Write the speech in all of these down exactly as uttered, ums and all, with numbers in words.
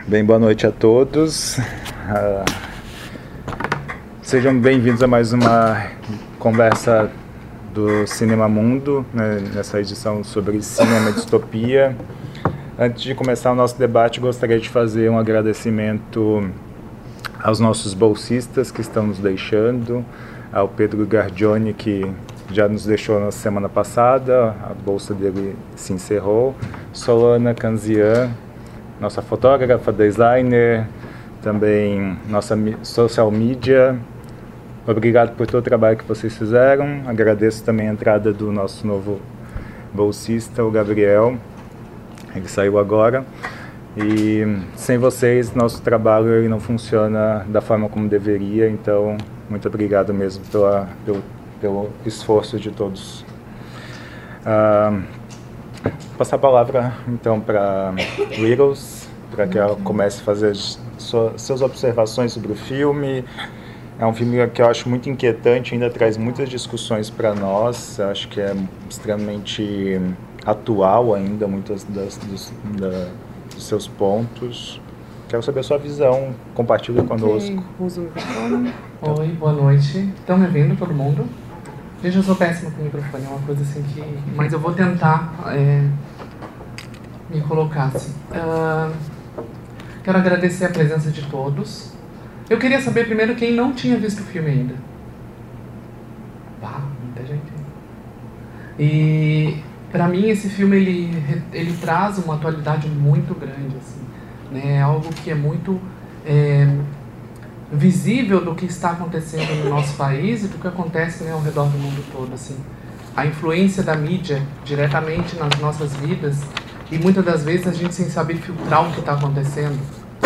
Bem, boa noite a todos. Uh, sejam bem-vindos a mais uma conversa do Cinema Mundo, né, nessa edição sobre cinema e distopia. Antes de começar o nosso debate, gostaria de fazer um agradecimento aos nossos bolsistas que estão nos deixando, ao Pedro Gargioni, que já nos deixou na semana passada, a bolsa dele se encerrou, Solana Canzian, nossa fotógrafa, designer, também nossa social media. Obrigado por todo o trabalho que vocês fizeram. Agradeço também a entrada do nosso novo bolsista, o Gabriel. Ele saiu agora. E sem vocês, nosso trabalho ele não funciona da forma como deveria. Então, muito obrigado mesmo pela, pelo, pelo esforço de todos. Uh, passar a palavra, então, para Littles, para que ela comece a fazer sua, suas observações sobre o filme. É um filme que eu acho muito inquietante, ainda traz muitas discussões para nós. Acho que é extremamente atual ainda, muitas das, dos, da, dos seus pontos. Quero saber a sua visão, compartilhe conosco. Okay. Usa o microfone. Oi, boa noite. Estão me vendo, todo mundo? Gente, eu sou péssima com o microfone, é uma coisa assim que... Mas eu vou tentar é, me colocar assim. Uh, quero agradecer a presença de todos. Eu queria saber primeiro quem não tinha visto o filme ainda. Ah, muita gente. E pra mim esse filme ele, ele traz uma atualidade muito grande, assim, né? É algo que é muito é, visível do que está acontecendo no nosso país e do que acontece, né, ao redor do mundo todo, assim. A influência da mídia diretamente nas nossas vidas e muitas das vezes a gente sem saber filtrar o que está acontecendo.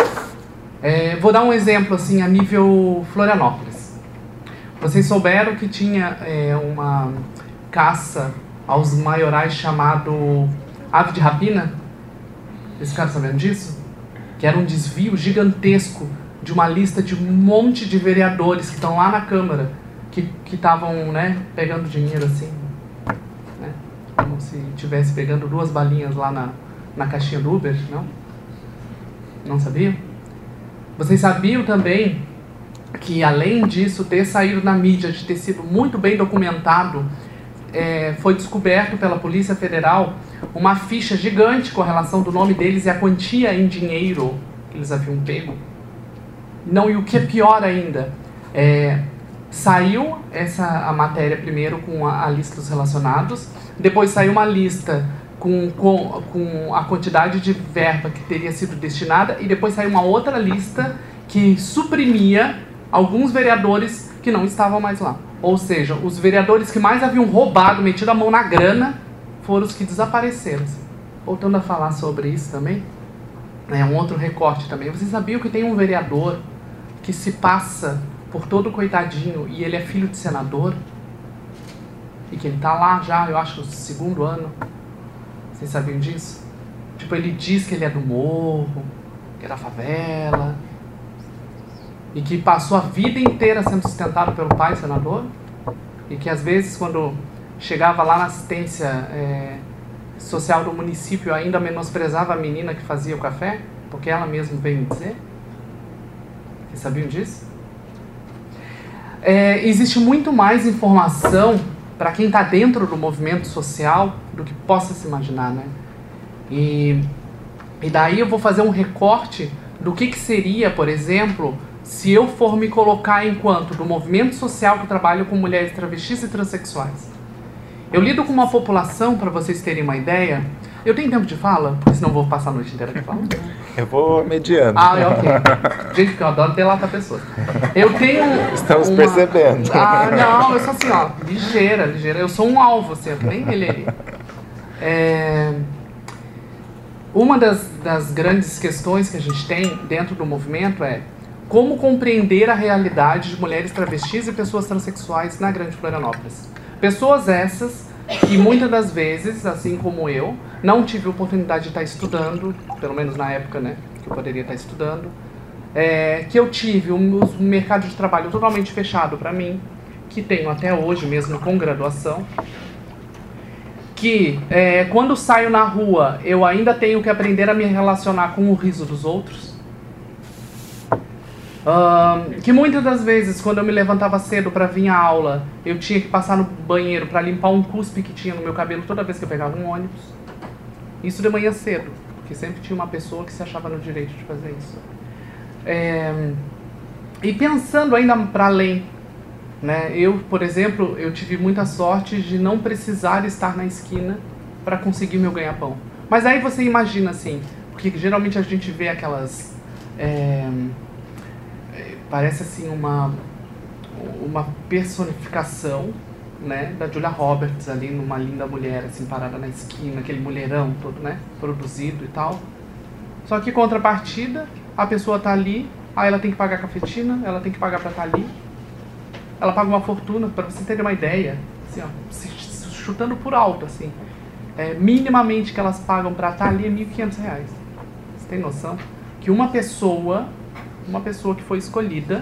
É, vou dar um exemplo assim a nível Florianópolis. Vocês souberam que tinha é, uma caça aos maiorais chamado ave de rapina? Vocês ficaram sabendo disso? Que era um desvio gigantesco de uma lista de um monte de vereadores que estão lá na Câmara, que estavam, né, pegando dinheiro assim, né, como se estivesse pegando duas balinhas lá na, na caixinha do Uber, não? Não sabiam? Vocês sabiam também que, além disso, ter saído na mídia, de ter sido muito bem documentado, é, foi descoberto pela Polícia Federal uma ficha gigante com a relação do nome deles e a quantia em dinheiro que eles haviam pego? Não, e o que é pior ainda, é, saiu essa, a matéria primeiro com a, a lista dos relacionados, depois saiu uma lista com, com, com a quantidade de verba que teria sido destinada, e depois saiu uma outra lista que suprimia alguns vereadores que não estavam mais lá. Ou seja, os vereadores que mais haviam roubado, metido a mão na grana, foram os que desapareceram. Voltando a falar sobre isso também, é um outro recorte também. Vocês sabiam que tem um vereador que se passa por todo coitadinho e ele é filho de senador? E que ele tá lá já, eu acho, no segundo ano. Vocês sabiam disso? Tipo, ele diz que ele é do morro, que é da favela, e que passou a vida inteira sendo sustentado pelo pai senador, e que às vezes quando chegava lá na assistência é, social do município ainda menosprezava a menina que fazia o café, porque ela mesma veio me dizer. Vocês sabiam disso? É, existe muito mais informação para quem está dentro do movimento social do que possa se imaginar, né? E, e daí eu vou fazer um recorte do que, que seria, por exemplo, se eu for me colocar enquanto do movimento social que trabalha com mulheres travestis e transexuais. Eu lido com uma população, para vocês terem uma ideia. Eu tenho tempo de fala? Porque senão eu vou passar a noite inteira de fala. Eu vou mediando. Ah, é ok. Gente, porque eu adoro delatar pessoas. Eu tenho... Estamos uma... percebendo. Ah, não, eu sou assim, ó, ligeira, ligeira. Eu sou um alvo, assim, nem ele ali. É... Uma das, das grandes questões que a gente tem dentro do movimento é como compreender a realidade de mulheres travestis e pessoas transexuais na Grande Florianópolis. Pessoas essas que muitas das vezes, assim como eu, não tive oportunidade de estar estudando, pelo menos na época, né, que eu poderia estar estudando, é, que eu tive um, um mercado de trabalho totalmente fechado para mim, que tenho até hoje mesmo com graduação, que é, quando saio na rua eu ainda tenho que aprender a me relacionar com o riso dos outros, Uh, que muitas das vezes, quando eu me levantava cedo para vir à aula, eu tinha que passar no banheiro para limpar um cuspe que tinha no meu cabelo toda vez que eu pegava um ônibus. Isso de manhã cedo, porque sempre tinha uma pessoa que se achava no direito de fazer isso. É, e pensando ainda para além, né, eu, por exemplo, eu tive muita sorte de não precisar estar na esquina para conseguir meu ganha-pão. Mas aí você imagina assim, porque geralmente a gente vê aquelas... É, parece assim uma, uma personificação, né, da Julia Roberts ali, numa linda mulher assim parada na esquina, aquele mulherão todo, né, produzido e tal. Só que contrapartida, a pessoa tá ali, aí ela tem que pagar a cafetina, ela tem que pagar pra estar ali, ela paga uma fortuna, para você ter uma ideia, assim, ó, chutando por alto, assim, é, minimamente que elas pagam pra estar ali é mil e quinhentos reais. Você tem noção? Que uma pessoa... uma pessoa que foi escolhida,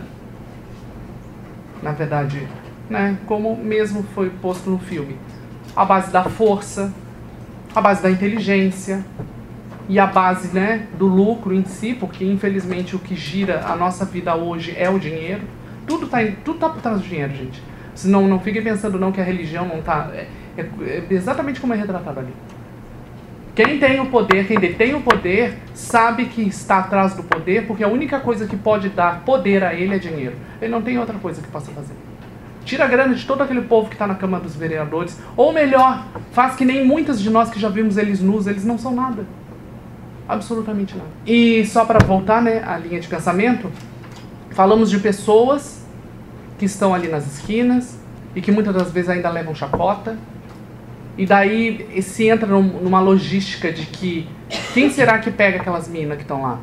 na verdade, né, como mesmo foi posto no filme, a base da força, a base da inteligência e a base, né, do lucro em si, porque infelizmente o que gira a nossa vida hoje é o dinheiro. Tudo tá, tudo tá por trás do dinheiro, gente. Senão não fiquem pensando não que a religião não tá... É, é, é exatamente como é retratado ali. Quem tem o poder, quem detém o poder, sabe que está atrás do poder, porque a única coisa que pode dar poder a ele é dinheiro. Ele não tem outra coisa que possa fazer. Tira a grana de todo aquele povo que está na Câmara dos Vereadores, ou melhor, faz que nem muitas de nós que já vimos eles nus, eles não são nada. Absolutamente nada. E só para voltar, né, à linha de pensamento, falamos de pessoas que estão ali nas esquinas e que muitas das vezes ainda levam chacota. E daí se entra numa logística de que quem será que pega aquelas minas que estão lá?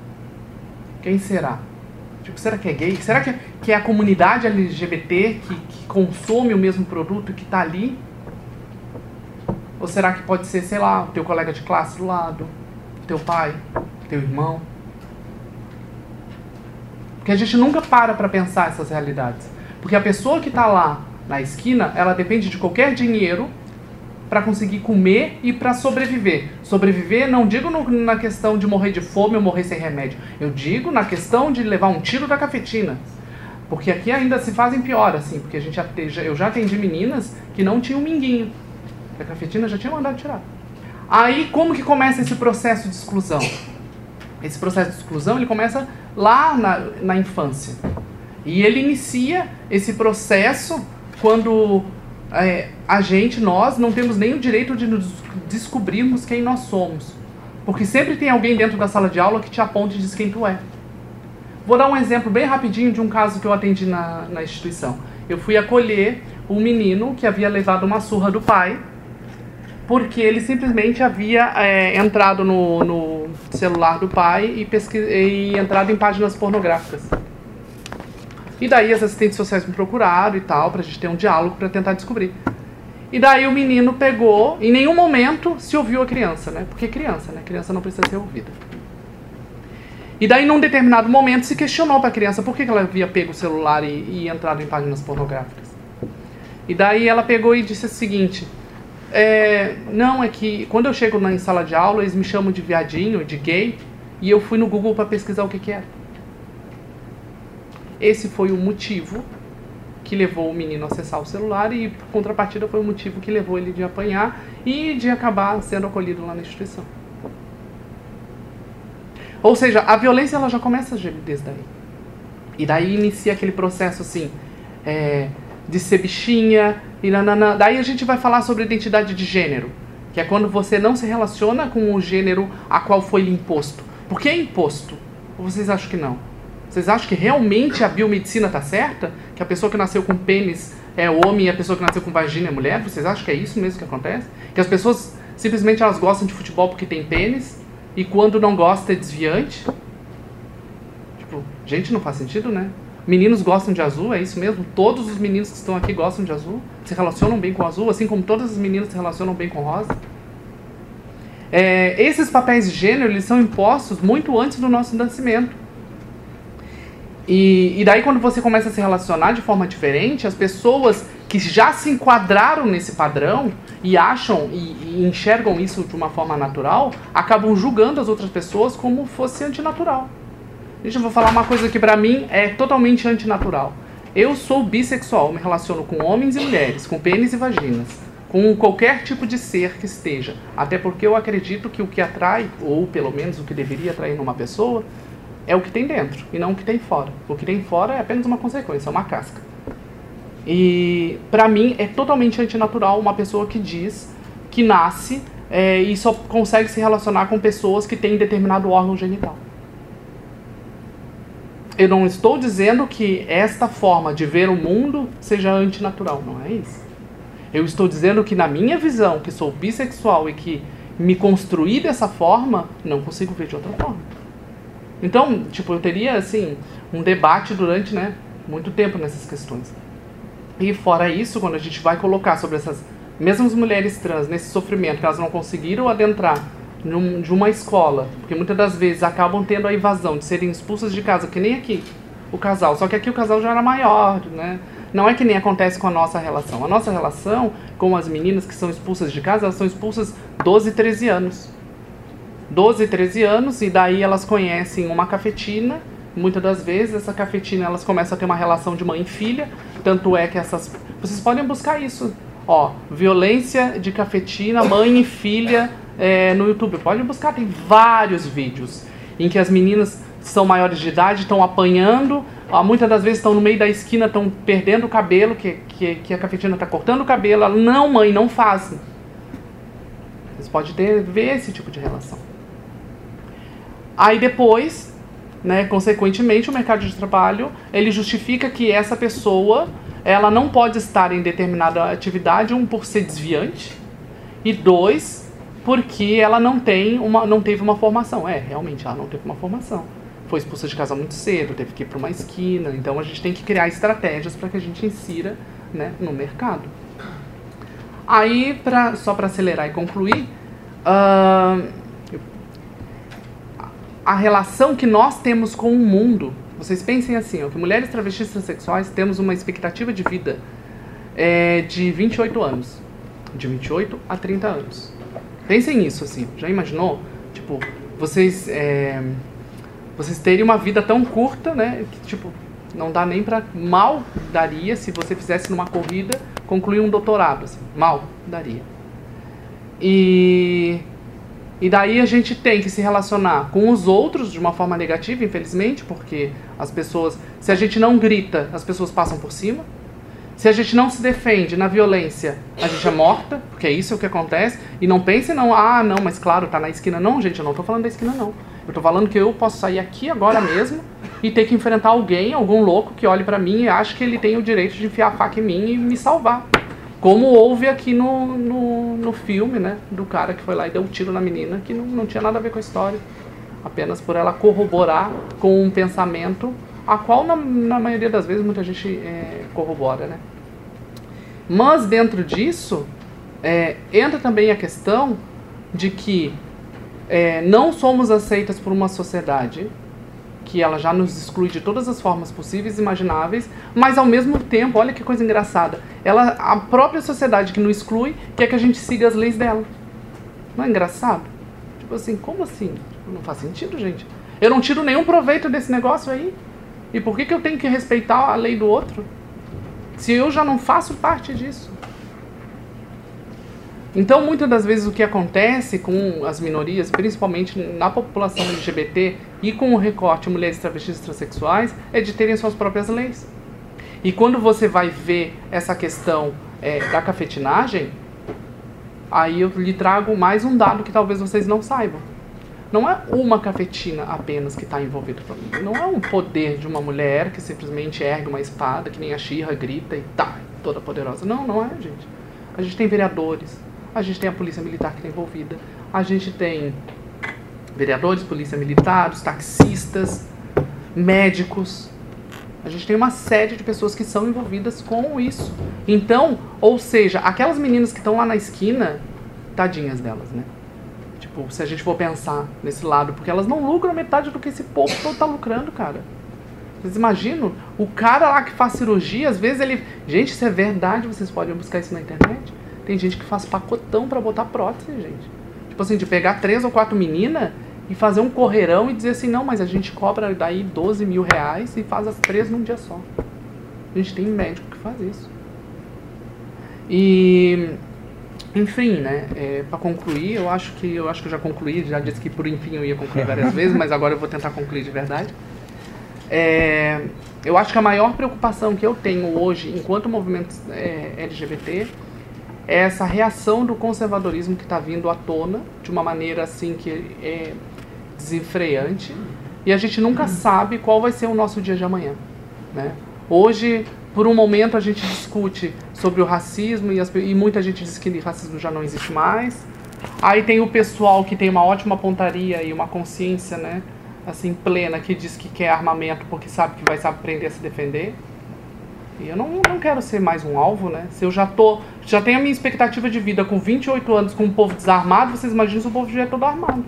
Quem será? Tipo, será que é gay? Será que é, que é a comunidade L G B T que, que consome o mesmo produto que está ali? Ou será que pode ser, sei lá, o teu colega de classe do lado, teu pai, teu irmão? Porque a gente nunca para para pensar essas realidades. Porque a pessoa que está lá na esquina, ela depende de qualquer dinheiro para conseguir comer e para sobreviver. Sobreviver, não digo no, na questão de morrer de fome ou morrer sem remédio. Eu digo na questão de levar um tiro da cafetina. Porque aqui ainda se fazem pior, assim. Porque a gente já, eu já atendi meninas que não tinham minguinho. A cafetina já tinha mandado tirar. Aí, como que começa esse processo de exclusão? Esse processo de exclusão, ele começa lá na, na infância. E ele inicia esse processo quando... É, a gente, nós, não temos nem o direito de nos descobrirmos quem nós somos. Porque sempre tem alguém dentro da sala de aula que te aponta e diz quem tu é. Vou dar um exemplo bem rapidinho de um caso que eu atendi na, na instituição. Eu fui acolher um menino que havia levado uma surra do pai, porque ele simplesmente havia é, entrado no, no celular do pai e, pesquis, e entrado em páginas pornográficas. E daí as assistentes sociais me procuraram e tal, pra gente ter um diálogo pra tentar descobrir. E daí o menino pegou, em nenhum momento se ouviu a criança, né? Porque criança, né? Criança não precisa ser ouvida. E daí num determinado momento se questionou pra criança por que ela havia pego o celular e, e entrado em páginas pornográficas. E daí ela pegou e disse o seguinte, é, não, é que quando eu chego na sala de aula eles me chamam de viadinho, de gay, e eu fui no Google pra pesquisar o que que era. Esse foi o motivo que levou o menino a acessar o celular e, por contrapartida, foi o motivo que levou ele de apanhar e de acabar sendo acolhido lá na instituição. Ou seja, a violência ela já começa desde daí. E daí inicia aquele processo assim, é, de ser bichinha, e nanana. Daí a gente vai falar sobre identidade de gênero, que é quando você não se relaciona com o gênero a qual foi lhe imposto. Por que é imposto? Ou vocês acham que não? Vocês acham que realmente a biomedicina está certa? Que a pessoa que nasceu com pênis é homem e a pessoa que nasceu com vagina é mulher? Vocês acham que é isso mesmo que acontece? Que as pessoas simplesmente elas gostam de futebol porque tem pênis e quando não gosta é desviante? Tipo, gente, não faz sentido, né? Meninos gostam de azul, é isso mesmo? Todos os meninos que estão aqui gostam de azul? Se relacionam bem com azul, assim como todas as meninas se relacionam bem com rosa? É, esses papéis de gênero, eles são impostos muito antes do nosso nascimento. E, e daí quando você começa a se relacionar de forma diferente, as pessoas que já se enquadraram nesse padrão e acham e, e enxergam isso de uma forma natural, acabam julgando as outras pessoas como fosse antinatural. Gente, eu vou falar uma coisa que pra mim é totalmente antinatural. Eu sou bissexual, me relaciono com homens e mulheres, com pênis e vaginas, com qualquer tipo de ser que esteja. Até porque eu acredito que o que atrai, ou pelo menos o que deveria atrair numa pessoa, é o que tem dentro e não o que tem fora. O que tem fora é apenas uma consequência, é uma casca. E pra mim é totalmente antinatural uma pessoa que diz que nasce é, e só consegue se relacionar com pessoas que têm determinado órgão genital. Eu não estou dizendo que esta forma de ver o mundo seja antinatural, não é isso. Eu estou dizendo que na minha visão, que sou bissexual e que me construí dessa forma, não consigo ver de outra forma. Então, tipo, eu teria, assim, um debate durante, né, muito tempo nessas questões. E fora isso, quando a gente vai colocar sobre essas mesmas mulheres trans, nesse sofrimento que elas não conseguiram adentrar num, de uma escola, porque muitas das vezes acabam tendo a evasão de serem expulsas de casa, que nem aqui, o casal. Só que aqui o casal já era maior, né? Não é que nem acontece com a nossa relação. A nossa relação com as meninas que são expulsas de casa, elas são expulsas doze, treze anos. doze, treze anos, e daí elas conhecem uma cafetina. Muitas das vezes, essa cafetina, elas começam a ter uma relação de mãe e filha. Tanto é que essas... Vocês podem buscar isso. Ó, violência de cafetina, mãe e filha, é, no YouTube. Pode buscar, tem vários vídeos em que as meninas são maiores de idade, estão apanhando. Ó, muitas das vezes estão no meio da esquina, estão perdendo o cabelo, que, que, que a cafetina está cortando o cabelo. Ela, não, mãe, não faça. Vocês podem ter, ver esse tipo de relação. Aí depois, né, consequentemente, o mercado de trabalho, ele justifica que essa pessoa, ela não pode estar em determinada atividade, um, por ser desviante, e dois, porque ela não, tem uma, não teve uma formação. É, realmente, ela não teve uma formação. Foi expulsa de casa muito cedo, teve que ir para uma esquina. Então a gente tem que criar estratégias para que a gente insira, né, no mercado. Aí, pra, só para acelerar e concluir, uh, a relação que nós temos com o mundo, vocês pensem assim, ó, que mulheres travestis transexuais temos uma expectativa de vida é, de vinte e oito anos, de vinte e oito a trinta anos. Pensem nisso, assim, já imaginou? Tipo, vocês... É, Vocês terem uma vida tão curta, né, que, tipo, não dá nem pra... Mal daria se você fizesse numa corrida, concluir um doutorado, assim. Mal daria. E... E daí a gente tem que se relacionar com os outros de uma forma negativa, infelizmente, porque as pessoas... Se a gente não grita, as pessoas passam por cima. Se a gente não se defende na violência, a gente é morta, porque é isso que acontece. E não pense, não, ah, não, mas claro, tá na esquina. Não, gente, eu não tô falando da esquina, não. Eu tô falando que eu posso sair aqui agora mesmo e ter que enfrentar alguém, algum louco que olhe pra mim e ache que ele tem o direito de enfiar a faca em mim e me salvar. Como houve aqui no, no, no filme, né, do cara que foi lá e deu um tiro na menina, que não, não tinha nada a ver com a história. Apenas por ela corroborar com um pensamento, a qual na, na maioria das vezes muita gente é, corrobora, né. Mas dentro disso, é, entra também a questão de que É, não somos aceitas por uma sociedade que ela já nos exclui de todas as formas possíveis e imagináveis, mas ao mesmo tempo, olha que coisa engraçada, ela, a própria sociedade que nos exclui quer que a gente siga as leis dela. Não é engraçado? Tipo assim, como assim? Não faz sentido, gente. Eu não tiro nenhum proveito desse negócio aí. E por que que eu tenho que respeitar a lei do outro? Se eu já não faço parte disso. Então, muitas das vezes o que acontece com as minorias, principalmente na população L G B T e com o recorte mulheres travestis e transexuais, é de terem suas próprias leis. E quando você vai ver essa questão é, da cafetinagem, aí eu lhe trago mais um dado que talvez vocês não saibam. Não é uma cafetina apenas que está envolvida. Não é um poder de uma mulher que simplesmente ergue uma espada, que nem a She-Ra grita e tá, toda poderosa. Não, não é, gente. A gente tem vereadores. A gente tem a polícia militar que está envolvida. A gente tem vereadores, polícia militar, os taxistas, médicos. A gente tem uma série de pessoas que são envolvidas com isso. Então, ou seja, aquelas meninas que estão lá na esquina, tadinhas delas, né? Tipo, se a gente for pensar nesse lado, porque elas não lucram metade do que esse povo todo tá lucrando, cara. Vocês imaginam? O cara lá que faz cirurgia, às vezes ele... Gente, isso é verdade, vocês podem buscar isso na internet. Tem gente que faz pacotão pra botar prótese, gente. Tipo assim, de pegar três ou quatro meninas e fazer um correirão e dizer assim, não, mas a gente cobra daí doze mil reais e faz as três num dia só. A gente tem médico que faz isso. E, enfim, né, é, para concluir, eu acho que eu acho que eu já concluí, já disse que por enfim eu ia concluir várias vezes, mas agora eu vou tentar concluir de verdade. É, eu acho que a maior preocupação que eu tenho hoje, enquanto movimento é, L G B T, é essa reação do conservadorismo que está vindo à tona, de uma maneira assim que é desenfreante, e a gente nunca sabe qual vai ser o nosso dia de amanhã, né? Hoje, por um momento, a gente discute sobre o racismo e, as, e muita gente diz que racismo já não existe mais. Aí tem o pessoal que tem uma ótima pontaria e uma consciência, né, assim, plena, que diz que quer armamento porque sabe que vai aprender a se defender. E eu não, não quero ser mais um alvo, né? Se eu já tô, já tenho a minha expectativa de vida com vinte e oito anos com um povo desarmado, vocês imaginam se o povo estiver todo armado.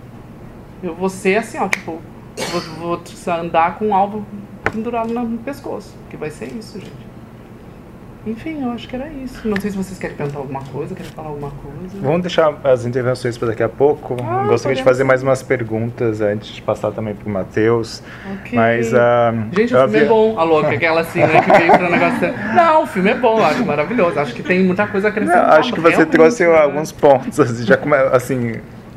Eu vou ser assim, ó, tipo, vou, vou andar com um alvo pendurado no pescoço, que vai ser isso, gente. Enfim, eu acho que era isso. Não sei se vocês querem perguntar alguma coisa, querem falar alguma coisa. Vamos deixar as intervenções para daqui a pouco. Ah, gostaria de fazer mais umas perguntas antes de passar também para o Matheus. Okay. Mas, uh, gente, o filme havia... é bom. A louca, aquela assim, né, que veio para o negócio. Não, o filme é bom, eu acho maravilhoso. Acho que tem muita coisa a acrescentar. Não, acho que você trouxe, né, alguns pontos. Assim, já come... assim,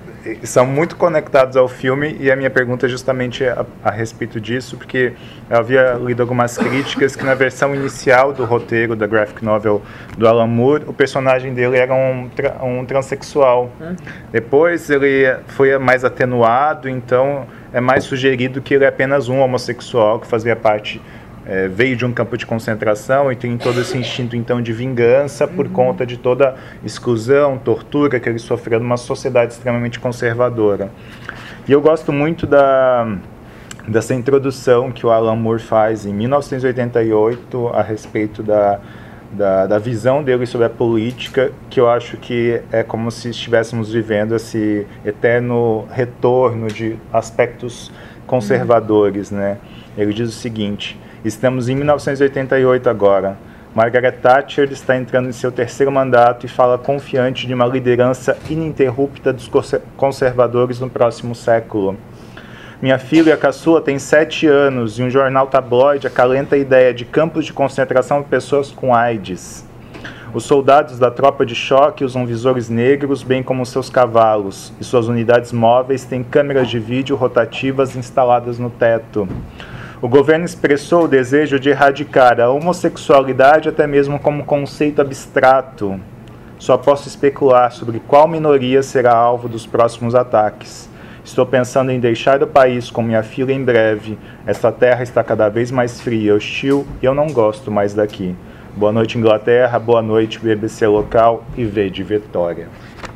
são muito conectados ao filme, e a minha pergunta é justamente a, a respeito disso, porque eu havia lido algumas críticas que na versão inicial do roteiro da graphic novel do Alan Moore, o personagem dele era um, tra um transexual. Hum. Depois ele foi mais atenuado, então é mais sugerido que ele é apenas um homossexual que fazia parte... É, veio de um campo de concentração e tem todo esse instinto então de vingança por uhum. conta de toda a exclusão, tortura que ele sofreu numa sociedade extremamente conservadora. E eu gosto muito da, dessa introdução que o Alan Moore faz em mil novecentos e oitenta e oito a respeito da, da, da visão dele sobre a política, que eu acho que é como se estivéssemos vivendo esse eterno retorno de aspectos conservadores, uhum. né? Ele diz o seguinte: estamos em mil novecentos e oitenta e oito agora. Margaret Thatcher está entrando em seu terceiro mandato e fala confiante de uma liderança ininterrupta dos conservadores no próximo século. Minha filha caçula tem sete anos e um jornal tabloide acalenta a ideia de campos de concentração de pessoas com AIDS. Os soldados da tropa de choque usam visores negros, bem como seus cavalos, e suas unidades móveis têm câmeras de vídeo rotativas instaladas no teto. O governo expressou o desejo de erradicar a homossexualidade até mesmo como conceito abstrato. Só posso especular sobre qual minoria será alvo dos próximos ataques. Estou pensando em deixar o país com minha filha em breve. Esta terra está cada vez mais fria e hostil e eu não gosto mais daqui. Boa noite, Inglaterra. Boa noite, B B C local e V de Vitória.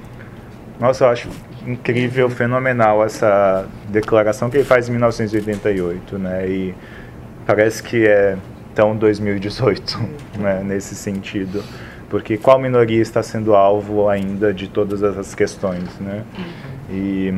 Nossa, eu acho incrível, fenomenal essa declaração que ele faz em mil novecentos e oitenta e oito, né? E parece que é tão dois mil e dezoito, né? Nesse sentido, porque qual minoria está sendo alvo ainda de todas essas questões, né? E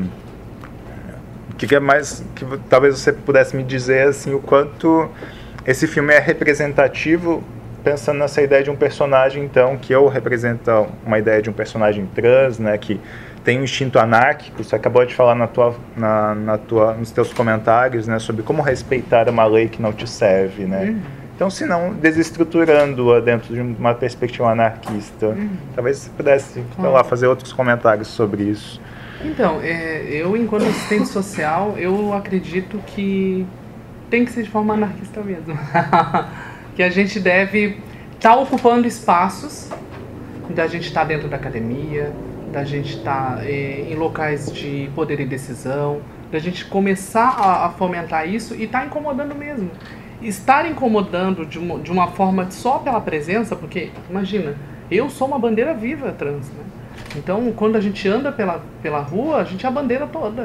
o que é mais que talvez você pudesse me dizer assim, o quanto esse filme é representativo, pensando nessa ideia de um personagem então que ou representa uma ideia de um personagem trans, né, que tem um instinto anárquico. Você acabou de falar na tua, na, na tua, nos teus comentários, né, sobre como respeitar uma lei que não te serve, né? Uhum. Então, se não, desestruturando-a dentro de uma perspectiva anarquista. Uhum. Talvez você pudesse, sei uhum. lá, fazer outros comentários sobre isso. Então, é, eu, enquanto assistente social, eu acredito que tem que ser de forma anarquista mesmo. Que a gente deve estar tá ocupando espaços, da gente estar tá dentro da academia, da gente estar tá, é, em locais de poder e decisão, da gente começar a, a fomentar isso e estar tá incomodando mesmo. Estar incomodando de uma, de uma forma só pela presença, porque, imagina, eu sou uma bandeira viva trans, né? Então, quando a gente anda pela, pela rua, a gente é a bandeira toda.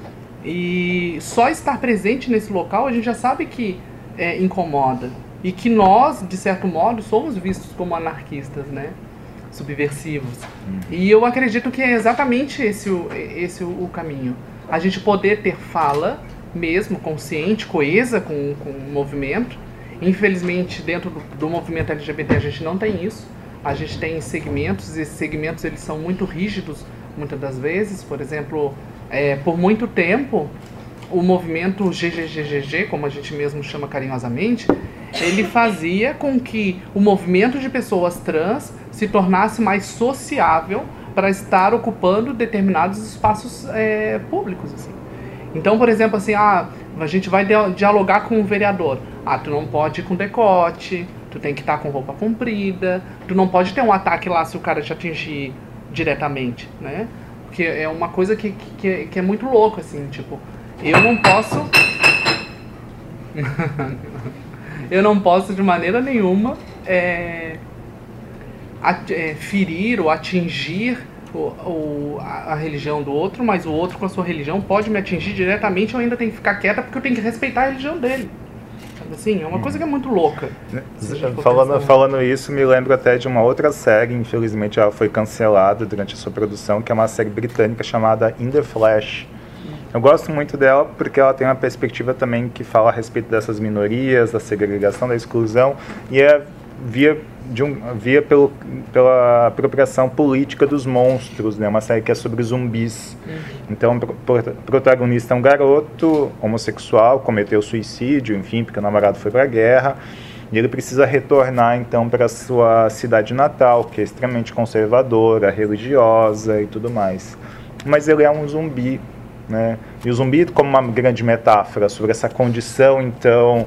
E só estar presente nesse local, a gente já sabe que é, incomoda. E que nós, de certo modo, somos vistos como anarquistas, né? Subversivos. Hum. E eu acredito que é exatamente esse, o, esse o, o caminho. A gente poder ter fala, mesmo consciente, coesa com, com o movimento. Infelizmente, dentro do, do movimento L G B T, a gente não tem isso. A gente tem segmentos, e esses segmentos eles são muito rígidos, muitas das vezes. Por exemplo, É, por muito tempo, o movimento G G G G G, como a gente mesmo chama carinhosamente, ele fazia com que o movimento de pessoas trans se tornasse mais sociável para estar ocupando determinados espaços é, públicos, assim. Então, por exemplo, assim, ah, a gente vai dialogar com o vereador. Ah, tu não pode ir com decote, tu tem que estar com roupa comprida, tu não pode ter um ataque lá se o cara te atingir diretamente, né? Porque é uma coisa que, que, é, que é muito louco, assim, tipo, eu não posso... eu não posso de maneira nenhuma é, at, é, ferir ou atingir o, o, a, a religião do outro, mas o outro com a sua religião pode me atingir diretamente, eu ainda tenho que ficar quieta porque eu tenho que respeitar a religião dele. Assim, é uma coisa que é muito louca. Falando, falando isso, me lembro até de uma outra série, infelizmente ela foi cancelada durante a sua produção, que é uma série britânica chamada In the Flesh. Eu gosto muito dela porque ela tem uma perspectiva também que fala a respeito dessas minorias, da segregação, da exclusão, e é via, de um, via pelo, pela apropriação política dos monstros, né? Uma série que é sobre zumbis. Uhum. Então, o protagonista é um garoto homossexual, cometeu suicídio, enfim, porque o namorado foi para a guerra, e ele precisa retornar, então, para a sua cidade natal, que é extremamente conservadora, religiosa e tudo mais. Mas ele é um zumbi, né? E o zumbi como uma grande metáfora sobre essa condição, então,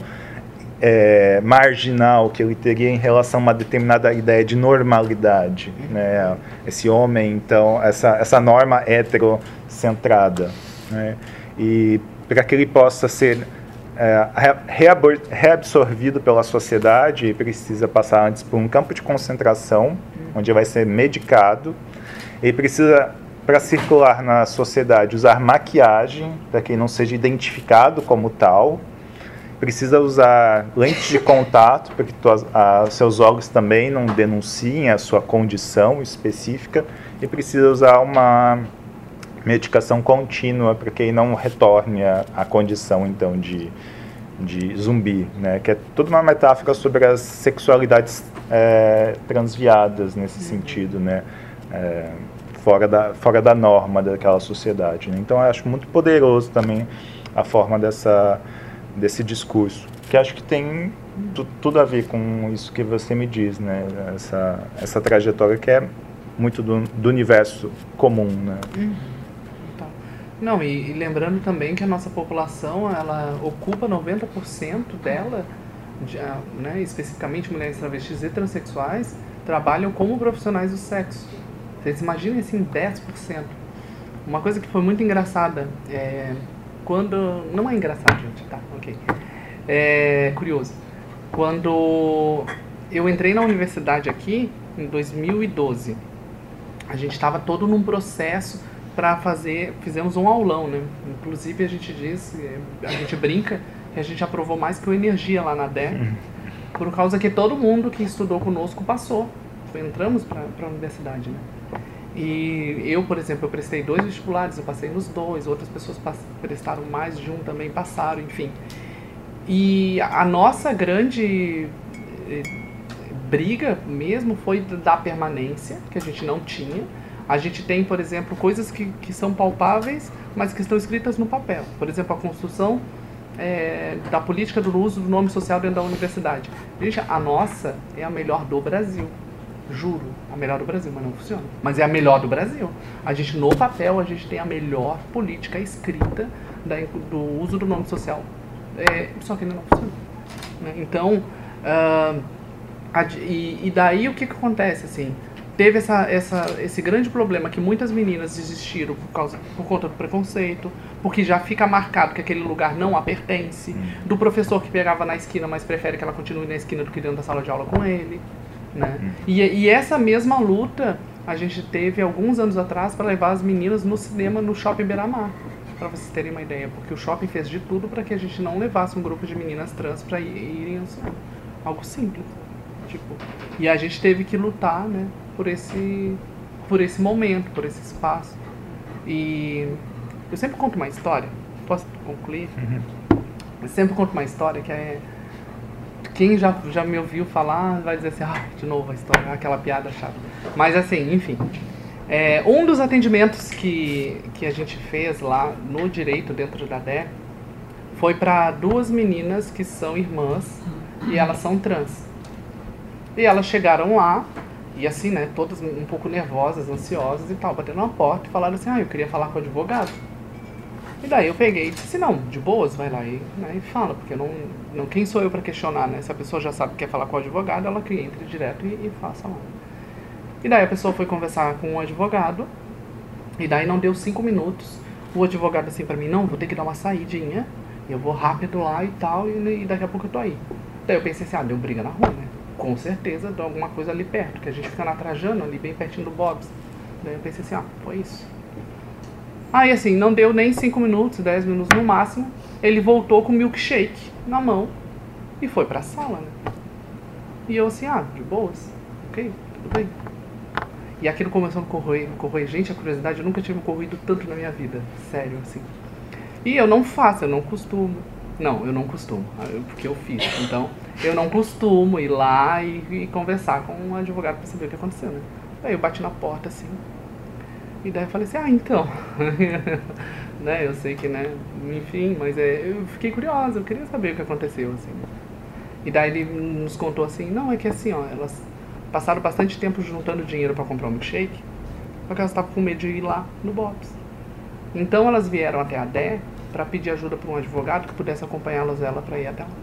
é, marginal que ele teria em relação a uma determinada ideia de normalidade, né? Esse homem, então, essa, essa norma heterocentrada, né? E para que ele possa ser é, reabsorvido pela sociedade, ele precisa passar antes por um campo de concentração, onde ele vai ser medicado. Ele precisa, para circular na sociedade, usar maquiagem, para que ele não seja identificado como tal. Precisa usar lentes de contato, para que tuas, a, seus olhos também não denunciem a sua condição específica. E precisa usar uma medicação contínua, para que ele não retorne a, a condição, então, de, de zumbi, né? Que é toda uma metáfora sobre as sexualidades é, transviadas nesse sentido, né? É, fora da, fora da norma daquela sociedade, né? Então, eu acho muito poderoso também a forma dessa, desse discurso, que acho que tem tu, tudo a ver com isso que você me diz, né? Essa, essa trajetória que é muito do, do universo comum, né? Uhum. Tá. Não, e, e lembrando também que a nossa população, ela ocupa noventa por cento dela, de, né, especificamente mulheres travestis e transexuais, trabalham como profissionais do sexo. Vocês imaginem assim, dez por cento. Uma coisa que foi muito engraçada, é, quando... Não é engraçado, gente, tá, ok. É curioso. Quando eu entrei na universidade aqui, em dois mil e doze, a gente estava todo num processo para fazer... Fizemos um aulão, né? Inclusive, a gente diz, a gente brinca, que a gente aprovou mais que o Energia lá na D E C, por causa que todo mundo que estudou conosco passou. Entramos para a universidade, né? E eu, por exemplo, eu prestei dois vestibulares, eu passei nos dois, outras pessoas prestaram mais de um também, passaram, enfim. E a nossa grande briga mesmo foi da permanência, que a gente não tinha. A gente tem, por exemplo, coisas que, que são palpáveis, mas que estão escritas no papel. Por exemplo, a construção é, da política do uso do nome social dentro da universidade. Gente, a nossa é a melhor do Brasil. Juro, a melhor do Brasil, mas não funciona. Mas é a melhor do Brasil. A gente, no papel, a gente tem a melhor política escrita da, do uso do nome social. É, só que ainda não funciona. Né? Então, uh, a, e, e daí o que, que acontece, assim? Teve essa, essa, esse grande problema que muitas meninas desistiram por, causa, por conta do preconceito, porque já fica marcado que aquele lugar não a pertence, do professor que pegava na esquina, mas prefere que ela continue na esquina do que dentro da sala de aula com ele. Né? Uhum. E, e essa mesma luta a gente teve alguns anos atrás para levar as meninas no cinema no Shopping Beira-Mar, para vocês terem uma ideia, porque o shopping fez de tudo para que a gente não levasse um grupo de meninas trans para irem ao cinema. Algo simples, tipo. E a gente teve que lutar, né, por esse, por esse momento, por esse espaço. E eu sempre conto uma história, posso concluir? Uhum. Eu sempre conto uma história que é... Quem já, já me ouviu falar vai dizer assim, ah, de novo a história, aquela piada chata. Mas assim, enfim. É, um dos atendimentos que, que a gente fez lá no direito, dentro da D E, foi para duas meninas que são irmãs e elas são trans. E elas chegaram lá, e assim, né, todas um pouco nervosas, ansiosas e tal, batendo na porta e falaram assim, ah, eu queria falar com o advogado. E daí eu peguei e disse, não, de boas, vai lá e, né, e fala, porque não, não, quem sou eu para questionar, né? Se a pessoa já sabe que quer falar com o advogado, ela que entre direto e, e faça lá. E daí a pessoa foi conversar com o advogado, e daí não deu cinco minutos, o advogado assim pra mim, não, vou ter que dar uma saidinha, eu vou rápido lá e tal, e, e daqui a pouco eu tô aí. Daí eu pensei assim, ah, deu briga na rua, né? Com certeza deu alguma coisa ali perto, que a gente fica na Trajano, ali bem pertinho do Bob's. Daí eu pensei assim, ah, foi isso. Aí assim, não deu nem cinco minutos, dez minutos no máximo, ele voltou com o milkshake na mão e foi pra sala, né? E eu assim, ah, de boas, ok, tudo bem. E aquilo começou a me corroer, me corroer. Gente, a curiosidade, eu nunca tinha me corroído tanto na minha vida, sério, assim. E eu não faço, eu não costumo. Não, eu não costumo, porque eu fiz. Então, eu não costumo ir lá e, e conversar com um advogado pra saber o que aconteceu, né? Aí eu bati na porta, assim, e daí eu falei assim, ah, então, né, eu sei que, né, enfim, mas é, eu fiquei curiosa, eu queria saber o que aconteceu, assim. E daí ele nos contou assim, não, é que assim, ó, elas passaram bastante tempo juntando dinheiro pra comprar um milkshake, porque elas estavam com medo de ir lá no Bob's. Então elas vieram até a D E para pedir ajuda para um advogado que pudesse acompanhá-las ela para ir até lá.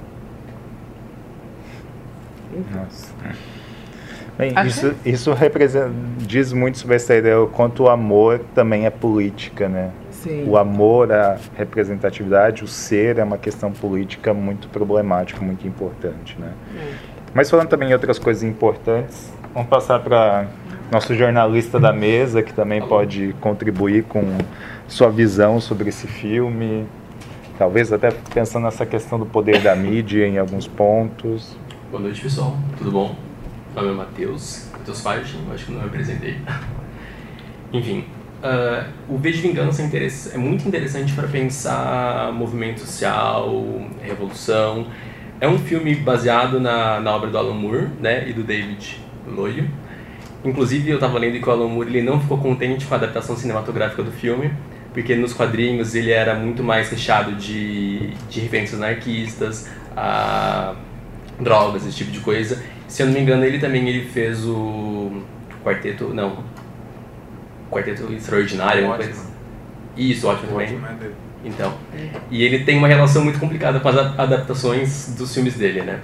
Nossa. Bem, isso, isso representa, diz muito sobre essa ideia, o quanto o amor também é política, né? Sim. O amor, a representatividade, o ser é uma questão política muito problemática, muito importante, né? É. Mas falando também em outras coisas importantes, vamos passar para nosso jornalista da mesa, que também pode contribuir com sua visão sobre esse filme, talvez até pensando nessa questão do poder da mídia em alguns pontos. Boa noite, pessoal. Tudo bom? Meu nome é Matheus, Matheus Fagin, eu acho que não me apresentei. Enfim, uh, o V de Vingança é, é muito interessante para pensar movimento social, revolução. É um filme baseado na, na obra do Alan Moore, né, e do David Lowery. Inclusive, eu estava lendo que o Alan Moore ele não ficou contente com a adaptação cinematográfica do filme, porque nos quadrinhos ele era muito mais recheado de, de referências anarquistas, a drogas, esse tipo de coisa. Se eu não me engano, ele também ele fez o quarteto, não, o quarteto extraordinário, uma coisa. Isso, ótimo também. Então, e ele tem uma relação muito complicada com as adaptações dos filmes dele, né?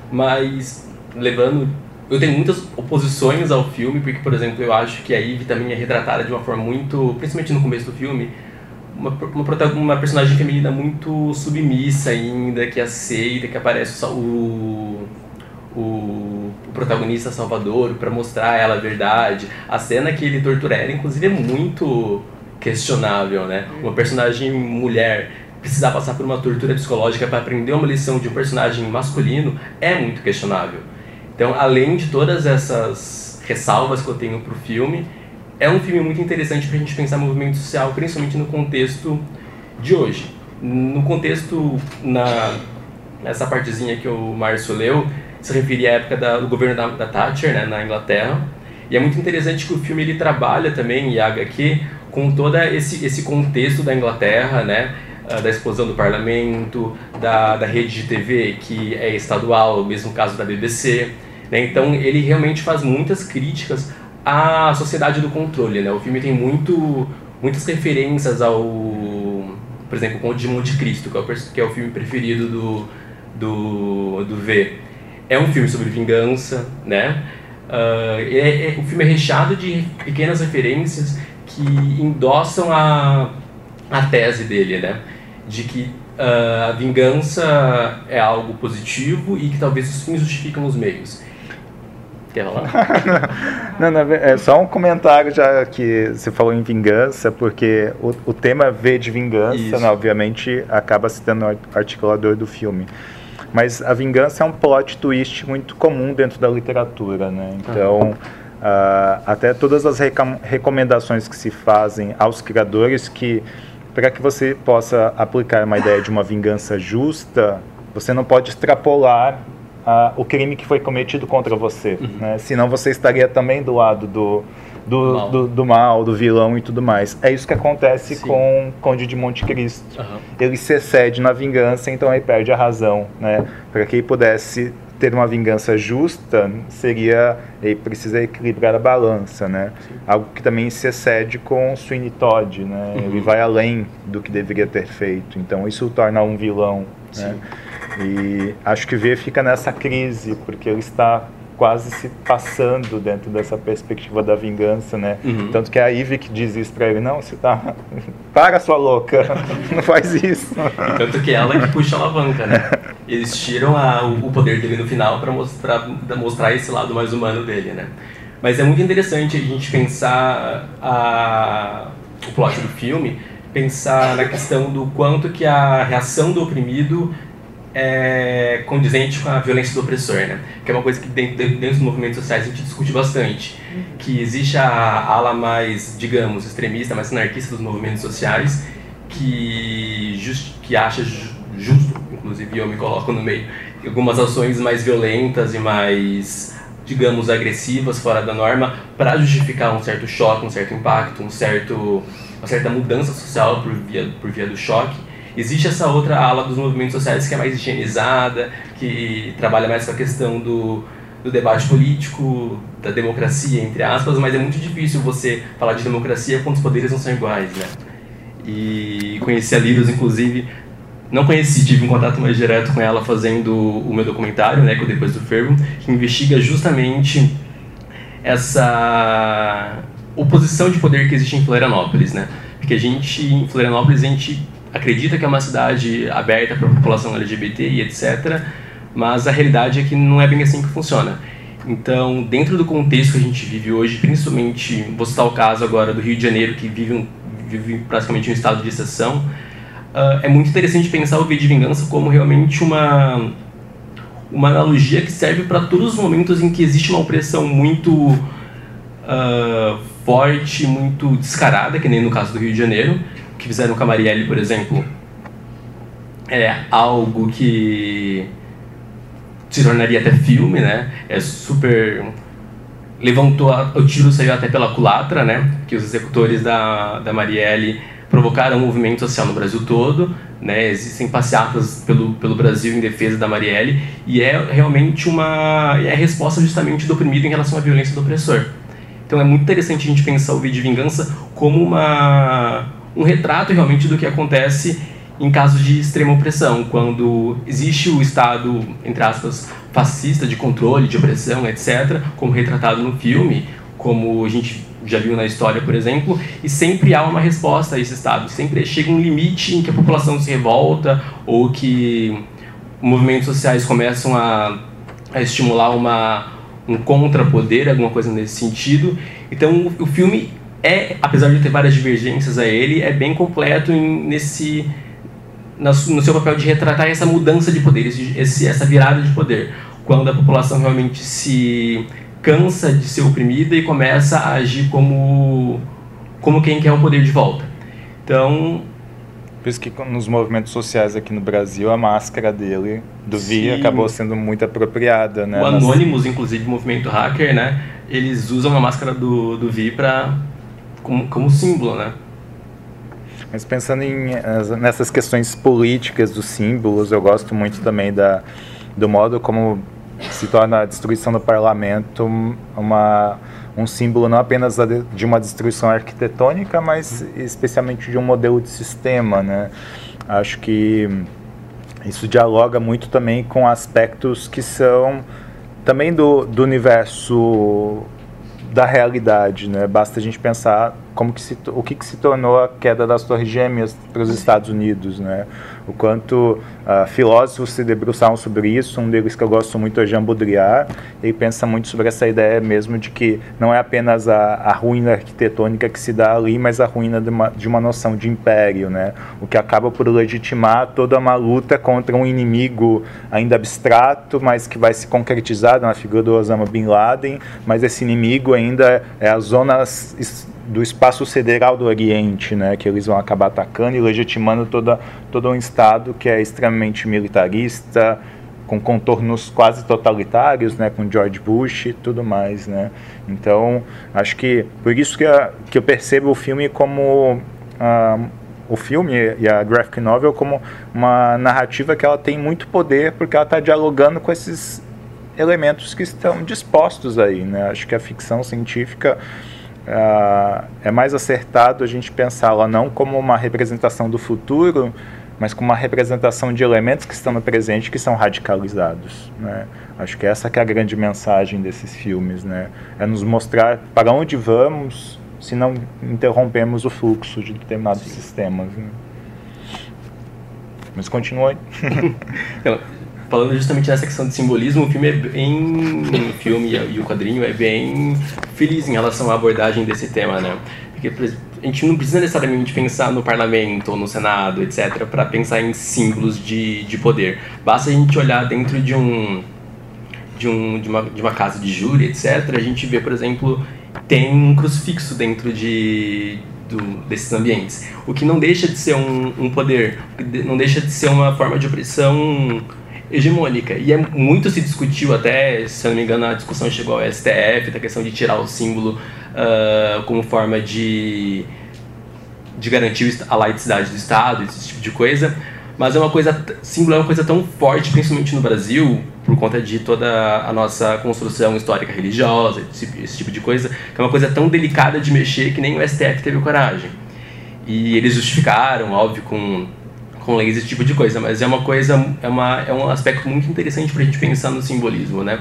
Mas, levando... Eu tenho muitas oposições ao filme, porque, por exemplo, eu acho que a Eve também é retratada de uma forma muito... Principalmente no começo do filme, uma, uma, uma personagem feminina muito submissa ainda, que aceita, que aparece o, o, o protagonista Salvador para mostrar a ela a verdade. A cena que ele tortura ela, inclusive, é muito questionável, né? Uma personagem mulher precisar passar por uma tortura psicológica para aprender uma lição de um personagem masculino é muito questionável. Então, além de todas essas ressalvas que eu tenho pro filme, é um filme muito interessante pra gente pensar movimento social, principalmente no contexto de hoje. No contexto, na, nessa partezinha que o Márcio leu, se referia à época da, do governo da, da Thatcher, né, na Inglaterra. E é muito interessante que o filme ele trabalha também, e a H Q, com todo esse, esse contexto da Inglaterra, né, da explosão do parlamento, da, da rede de T V que é estadual, o mesmo caso da B B C. Né? Então ele realmente faz muitas críticas à sociedade do controle. Né? O filme tem muito, muitas referências ao, por exemplo, o Conde de Monte Cristo, que é o, que é o filme preferido do, do, do V. É um filme sobre vingança, né? Uh, é, é, o filme é recheado de pequenas referências que endossam a, a tese dele, né? De que uh, a vingança é algo positivo e que talvez os fins justificam os meios. Quer falar? não, não, é só um comentário já que você falou em vingança, porque o, o tema V de vingança, né, obviamente, acaba sendo o articulador do filme. Mas a vingança é um plot twist muito comum dentro da literatura, né? Então, uh, até todas as recom- recomendações que se fazem aos criadores que para que você possa aplicar uma ideia de uma vingança justa, você não pode extrapolar uh, o crime que foi cometido contra você, uhum. né? Senão você estaria também do lado do, do, mal. Do, do mal, do vilão e tudo mais. É isso que acontece Sim. com Conde de Monte Cristo. Uhum. Ele se excede na vingança, então ele perde a razão, né? Para que ele pudesse ter uma vingança justa, seria, ele precisa equilibrar a balança, né? Sim. Algo que também se excede com Sweeney Todd, né? Uhum. Ele vai além do que deveria ter feito, então isso o torna um vilão, né? E acho que V fica nessa crise, porque ele está quase se passando dentro dessa perspectiva da vingança, né? Uhum. Tanto que a Ivy que diz isso pra ele, não, você tá... Para, sua louca, não faz isso. Tanto que ela que puxa a alavanca, né? Eles tiram a, o poder dele no final para mostrar, mostrar esse lado mais humano dele, né? Mas é muito interessante a gente pensar a, o plot do filme, pensar na questão do quanto que a reação do oprimido é condizente com a violência do opressor, né? Que é uma coisa que dentro, dentro dos movimentos sociais a gente discute bastante. Que existe a ala mais, digamos, extremista, mais anarquista dos movimentos sociais, que, just, que acha justo, inclusive eu me coloco no meio, algumas ações mais violentas e mais, digamos, agressivas, fora da norma, para justificar um certo choque, um certo impacto, um certo, uma certa mudança social por via, por via do choque. Existe essa outra ala dos movimentos sociais que é mais higienizada, que trabalha mais com a questão do, do debate político, da democracia, entre aspas, mas é muito difícil você falar de democracia quando os poderes não são iguais, né? E conheci a Liros, inclusive, não conheci, tive um contato mais direto com ela fazendo o meu documentário, né, que é o Depois do Fervo, que investiga justamente essa oposição de poder que existe em Florianópolis, né? Porque a gente, em Florianópolis, a gente acredita que é uma cidade aberta para a população L G B T e etcétera, mas a realidade é que não é bem assim que funciona. Então, dentro do contexto que a gente vive hoje, principalmente, vou citar o caso agora do Rio de Janeiro, que vive, um, vive praticamente um estado de exceção, uh, é muito interessante pensar o V de Vingança como realmente uma, uma analogia que serve para todos os momentos em que existe uma opressão muito uh, forte, muito descarada, que nem no caso do Rio de Janeiro, que fizeram com a Marielle, por exemplo, é algo que se tornaria até filme, né? É super... Levantou, a... o tiro saiu até pela culatra, né? Que os executores da, da Marielle provocaram um movimento social no Brasil todo, né? Existem passeatas pelo, pelo Brasil em defesa da Marielle, e é realmente uma... é a resposta justamente do oprimido em relação à violência do opressor. Então é muito interessante a gente pensar o V de Vingança como uma... um retrato realmente do que acontece em casos de extrema opressão, quando existe o Estado, entre aspas, fascista, de controle, de opressão, etcétera, como retratado no filme, como a gente já viu na história, por exemplo, e sempre há uma resposta a esse Estado, sempre chega um limite em que a população se revolta, ou que movimentos sociais começam a, a estimular uma, um contrapoder, alguma coisa nesse sentido. Então o, o filme é, apesar de ter várias divergências a ele, é bem completo em, nesse, no seu papel de retratar essa mudança de poder, esse, essa virada de poder, quando a população realmente se cansa de ser oprimida e começa a agir como, como quem quer o poder de volta. Então... Por isso que nos movimentos sociais aqui no Brasil, a máscara dele, do V, acabou sendo muito apropriada, né? O Anonymous, inclusive, o movimento hacker, né? Eles usam a máscara do, do V para... Como, como símbolo, né? Mas pensando em, nessas questões políticas dos símbolos, eu gosto muito também da, do modo como se torna a destruição do parlamento uma, um símbolo não apenas de uma destruição arquitetônica, mas especialmente de um modelo de sistema, né? Acho que isso dialoga muito também com aspectos que são também do, do universo da realidade, né? Basta a gente pensar como que se, o que, que se tornou a queda das Torres Gêmeas para os Estados Unidos, né? O quanto uh, filósofos se debruçaram sobre isso. Um deles que eu gosto muito é Jean Baudrillard. Ele pensa muito sobre essa ideia mesmo de que não é apenas a, a ruína arquitetônica que se dá ali, mas a ruína de uma, de uma noção de império, né? O que acaba por legitimar toda uma luta contra um inimigo ainda abstrato, mas que vai se concretizar na figura do Osama Bin Laden, mas esse inimigo ainda é a zona do espaço sideral do Oriente, né, que eles vão acabar atacando e legitimando toda, todo um Estado que é extremamente militarista, com contornos quase totalitários, né, com George Bush e tudo mais, né. Então, acho que por isso que, a, que eu percebo o filme como uh, o filme e a graphic novel como uma narrativa que ela tem muito poder, porque ela está dialogando com esses elementos que estão dispostos aí, né. Acho que a ficção científica uh, é mais acertado a gente pensá-la não como uma representação do futuro, mas com uma representação de elementos que estão no presente que são radicalizados, né? Acho que essa que é a grande mensagem desses filmes, né? É nos mostrar para onde vamos se não interrompemos o fluxo de determinados Sim. sistemas, né? Mas continua aí. Então, falando justamente dessa questão de simbolismo, o filme é bem... o filme e o quadrinho é bem feliz em relação à abordagem desse tema, né? Porque, por exemplo, a gente não precisa necessariamente pensar no parlamento ou no senado, etcétera, para pensar em símbolos de, de poder. Basta a gente olhar dentro de um, de, um, de, uma, de uma casa de júri, etcétera. A gente vê, por exemplo, tem um crucifixo dentro de, do, desses ambientes. O que não deixa de ser um, um poder, não deixa de ser uma forma de opressão hegemônica. E é, muito se discutiu até, se eu não me engano, a discussão chegou ao S T F, da questão de tirar o símbolo uh, como forma de, de garantir a laicidade do Estado, esse tipo de coisa. Mas é uma coisa, símbolo é uma coisa tão forte, principalmente no Brasil, por conta de toda a nossa construção histórica religiosa, esse, esse tipo de coisa, que é uma coisa tão delicada de mexer que nem o S T F teve coragem. E eles justificaram, óbvio, com... com leis, esse tipo de coisa, mas é uma coisa, é, uma, é um aspecto muito interessante para a gente pensar no simbolismo, né?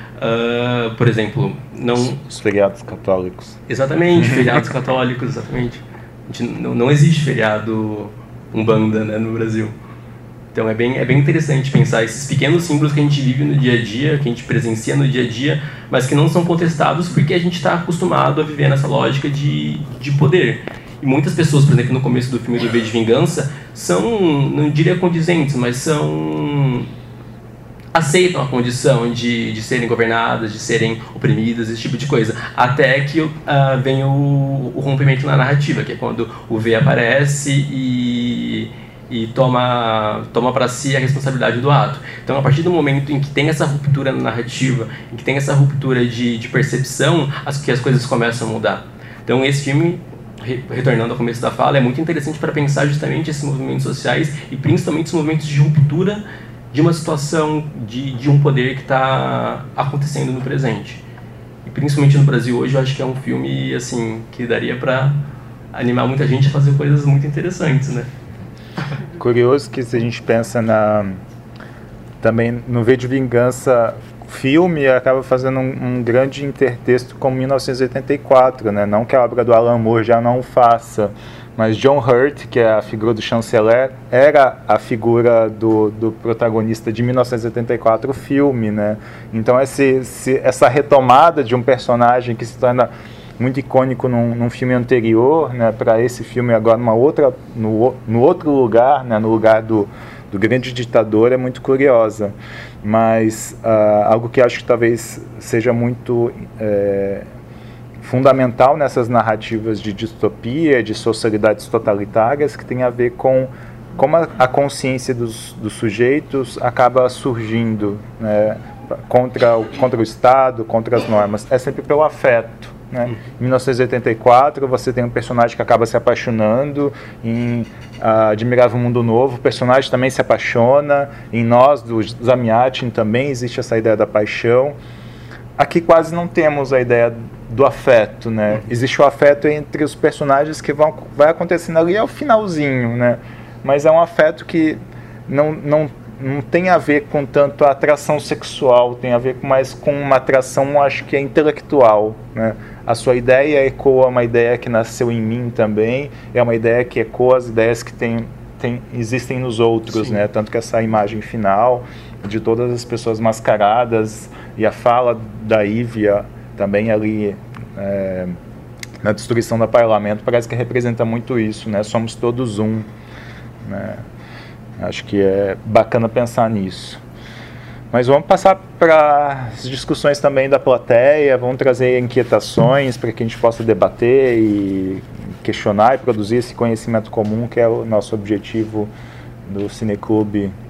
Uh, por exemplo, não... Os feriados católicos. Exatamente, feriados católicos, exatamente. A gente, não, não existe feriado umbanda, né, no Brasil. Então é bem, é bem interessante pensar esses pequenos símbolos que a gente vive no dia a dia, que a gente presencia no dia a dia, mas que não são contestados porque a gente está acostumado a viver nessa lógica de, de poder. E muitas pessoas, por exemplo, no começo do filme do V de Vingança, são, não diria condizentes, mas são... aceitam a condição de, de serem governadas, de serem oprimidas, esse tipo de coisa. Até que uh, vem o, o rompimento na narrativa, que é quando o V aparece e, e toma, toma para si a responsabilidade do ato. Então, a partir do momento em que tem essa ruptura na narrativa, em que tem essa ruptura de, de percepção, as, que as coisas começam a mudar. Então, esse filme... retornando ao começo da fala, é muito interessante para pensar justamente esses movimentos sociais e principalmente os movimentos de ruptura de uma situação de, de um poder que está acontecendo no presente. E principalmente no Brasil hoje, eu acho que é um filme assim, que daria para animar muita gente a fazer coisas muito interessantes, né? Curioso que se a gente pensa na, também no V de Vingança, filme acaba fazendo um, um grande intertexto com mil novecentos e oitenta e quatro, né? Não que a obra do Alan Moore já não o faça, mas John Hurt, que é a figura do chanceler, era a figura do, do protagonista de mil novecentos e oitenta e quatro, o filme, né? Então esse, esse, essa retomada de um personagem que se torna muito icônico num, num filme anterior, né, para esse filme agora numa outra, no, no outro lugar, né, no lugar do, do grande ditador, é muito curiosa. Mas uh, algo que acho que talvez seja muito é, fundamental nessas narrativas de distopia, de sociedades totalitárias, que tem a ver com como a, a consciência dos, dos sujeitos acaba surgindo, né, contra, o, contra o Estado, contra as normas. É sempre pelo afeto. Né? Em mil novecentos e oitenta e quatro, você tem um personagem que acaba se apaixonando. Em uh, Admirável Mundo Novo, o personagem também se apaixona. Em Nós, do Zamiatin, também existe essa ideia da paixão. Aqui quase não temos a ideia do afeto, né? Existe o afeto entre os personagens que vão, vai acontecendo ali ao finalzinho, né? Mas é um afeto que não, não, não tem a ver com tanto a atração sexual, tem a ver mais com uma atração, acho que é intelectual, né? A sua ideia ecoa uma ideia que nasceu em mim também, é uma ideia que ecoa as ideias que tem, tem, existem nos outros, né? Tanto que essa imagem final de todas as pessoas mascaradas e a fala da Ívia também ali é, na destruição do parlamento parece que representa muito isso, né? Somos todos um, né? Acho que é bacana pensar nisso. Mas vamos passar para as discussões também da plateia, vamos trazer inquietações para que a gente possa debater e questionar e produzir esse conhecimento comum, que é o nosso objetivo do Cineclube,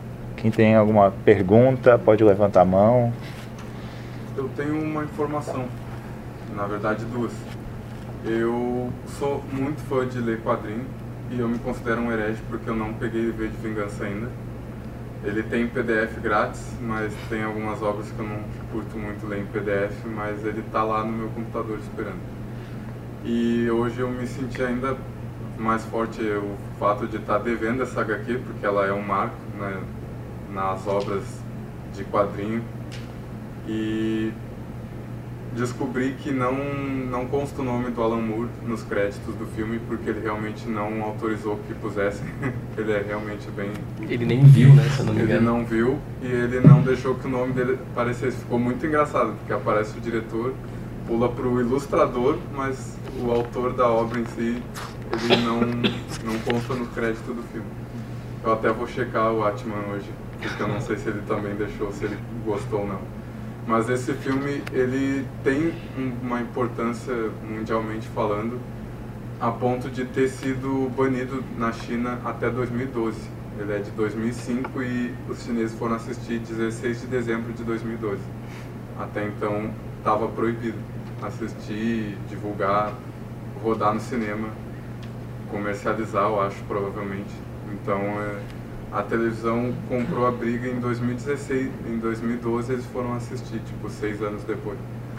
Quem tem alguma pergunta pode levantar a mão. Eu tenho uma informação, na verdade duas. Eu sou muito fã de ler quadrinho e eu me considero um herege porque eu não peguei V de Vingança ainda. Ele tem P D F grátis, mas tem algumas obras que eu não curto muito ler em P D F, mas ele tá lá no meu computador esperando. E hoje eu me senti ainda mais forte o fato de estar devendo essa H Q, porque ela é um marco, né, nas obras de quadrinho. E descobri que não, não consta o nome do Alan Moore nos créditos do filme, porque ele realmente não autorizou que pusessem. Ele é realmente bem... Ele nem viu, né, se eu não me engano. Ele não viu e ele não deixou que o nome dele aparecesse. Ficou muito engraçado, porque aparece o diretor, pula para o ilustrador, mas o autor da obra em si, ele não, não consta no crédito do filme. Eu até vou checar o Atman hoje, porque eu não sei se ele também deixou, se ele gostou ou não. Mas esse filme, ele tem uma importância mundialmente falando, a ponto de ter sido banido na China até dois mil e doze. Ele é de dois mil e cinco e os chineses foram assistir dezesseis de dezembro de dois mil e doze. Até então, estava proibido assistir, divulgar, rodar no cinema, comercializar, eu acho, provavelmente. Então, é... a televisão comprou a briga em dois mil e dezesseis, em dois mil e doze eles foram assistir, tipo, seis anos depois.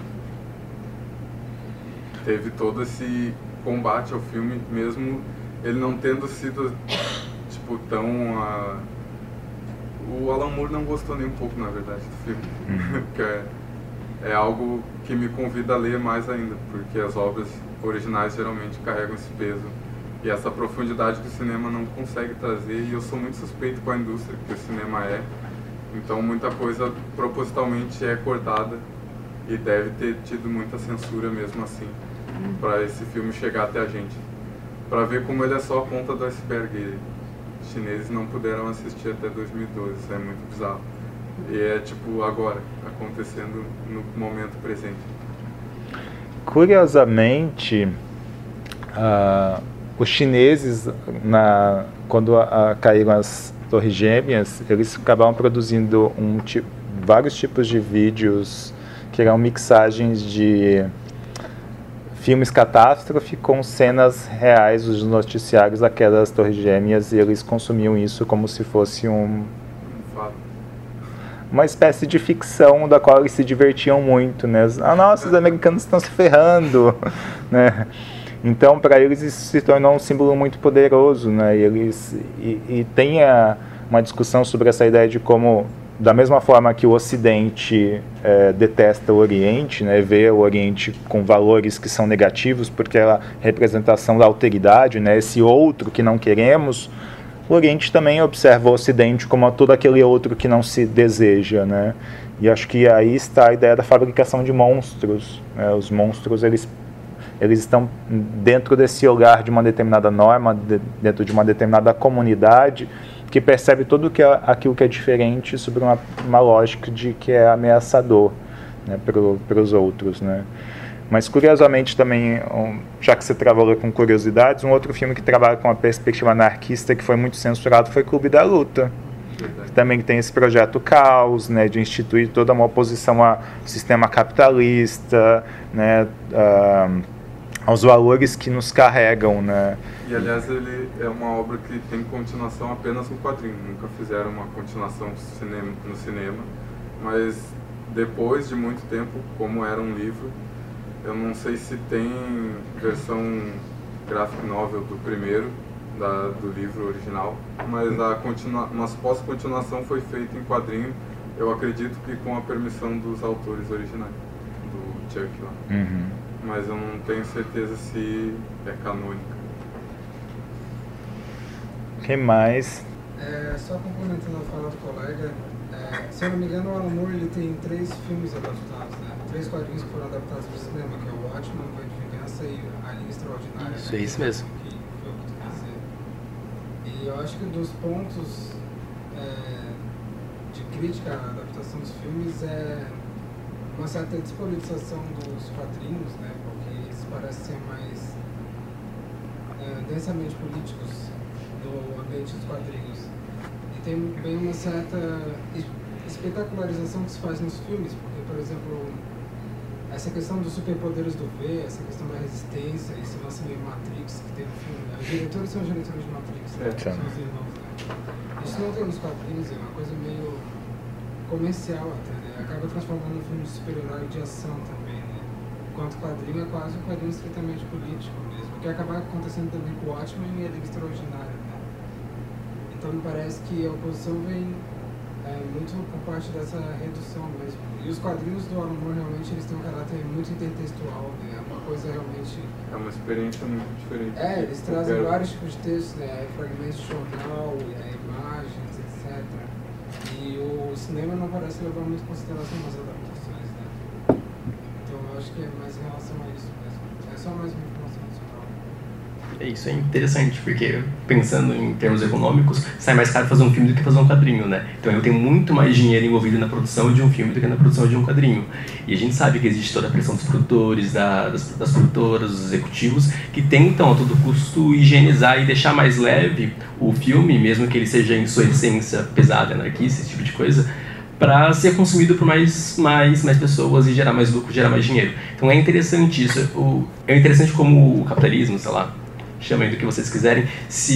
Teve todo esse combate ao filme, mesmo ele não tendo sido, tipo, tão... Uh... O Alan Moore não gostou nem um pouco, na verdade, do filme, que é, é algo que me convida a ler mais ainda, porque as obras originais geralmente carregam esse peso. E essa profundidade que o cinema não consegue trazer, e eu sou muito suspeito com a indústria que o cinema é, então muita coisa propositalmente é cortada e deve ter tido muita censura mesmo assim, para esse filme chegar até a gente. Para ver como ele é só a ponta do iceberg, os chineses não puderam assistir até dois mil e doze, isso é muito bizarro. E é tipo agora, acontecendo no momento presente. Curiosamente, uh... os chineses, na, quando a, a, caíram as Torres Gêmeas, eles acabaram produzindo um, tipo, vários tipos de vídeos que eram mixagens de filmes catástrofe com cenas reais dos noticiários daquelas Torres Gêmeas, e eles consumiam isso como se fosse um, uma espécie de ficção da qual eles se divertiam muito, né? Ah, nossa, os americanos estão se ferrando, né? Então, para eles, isso se tornou um símbolo muito poderoso, né? E, eles, e, e tem a, uma discussão sobre essa ideia de como, da mesma forma que o Ocidente é, detesta o Oriente, né? Vê o Oriente com valores que são negativos, porque é a representação da alteridade, né? Esse outro que não queremos, o Oriente também observa o Ocidente como todo aquele outro que não se deseja, né? E acho que aí está a ideia da fabricação de monstros, né? Os monstros, eles eles estão dentro desse lugar de uma determinada norma, de, dentro de uma determinada comunidade, que percebe tudo que é, aquilo que é diferente sobre uma, uma lógica de que é ameaçador, né, para os outros, né. Mas, curiosamente, também, um, já que você trabalhou com curiosidades, um outro filme que trabalha com uma perspectiva anarquista que foi muito censurado foi Clube da Luta. Também tem esse projeto Caos, né, de instituir toda uma oposição ao sistema capitalista, né, uh, aos valores que nos carregam, né. E, aliás, ele é uma obra que tem continuação apenas no quadrinho. Nunca fizeram uma continuação cinema, no cinema, mas depois de muito tempo, como era um livro, eu não sei se tem versão graphic novel do primeiro, da, do livro original, mas a continua, uma pós-continuação foi feita em quadrinho, eu acredito que com a permissão dos autores originais, do Chuck lá. Uhum. Mas eu não tenho certeza se é canônica. O que mais? É, só complementando a fala do colega, é, se eu não me engano, o Alan Moore ele tem três filmes adaptados, né? Três quadrinhos que foram adaptados para o cinema, que é o Watchmen, o V de Vingança e a Linha Extraordinária. Isso, né? É isso mesmo. Que foi o que tu quer dizer. E eu acho que dos pontos é, de crítica à adaptação dos filmes é uma certa despolitização dos quadrinhos, né? Porque eles parecem ser mais é, densamente políticos do ambiente dos quadrinhos. E tem bem uma certa espetacularização que se faz nos filmes, porque, por exemplo, essa questão dos superpoderes do V, essa questão da resistência, esse lance meio Matrix que tem no filme, né? Os diretores são os diretores de Matrix, né? É, São os irmãos, né? Isso não tem nos quadrinhos, é uma coisa meio comercial até, né? Acaba transformando um filme de super-herói de ação também, né? Enquanto o quadrinho é quase um quadrinho estritamente político mesmo, o que acaba acontecendo também com o Watchmen e a Liga Extraordinária, né? Então me parece que a oposição vem é, muito por parte dessa redução mesmo. E os quadrinhos do Alan Moore realmente eles têm um caráter muito intertextual, né? É uma coisa realmente... É uma experiência muito diferente. É, eles trazem quero... vários tipos de textos, né? Fragmentos de jornal, é, imagens, etcétera. E o cinema não parece levar muito em consideração as adaptações, né? Então eu acho que é mais em relação a isso mesmo. É só mais uma informação adicional. É, isso é interessante, porque pensando em termos econômicos, sai mais caro fazer um filme do que fazer um quadrinho, né? Então eu tenho muito mais dinheiro envolvido na produção de um filme do que na produção de um quadrinho. E a gente sabe que existe toda a pressão dos produtores, da, das, das produtoras, dos executivos, que tentam a todo custo higienizar e deixar mais leve o filme, mesmo que ele seja em sua essência pesada, anarquista, esse tipo de coisa, para ser consumido por mais, mais, mais pessoas e gerar mais lucro, gerar mais dinheiro. Então é interessante isso. O, é interessante como o capitalismo, sei lá, chamem do que vocês quiserem,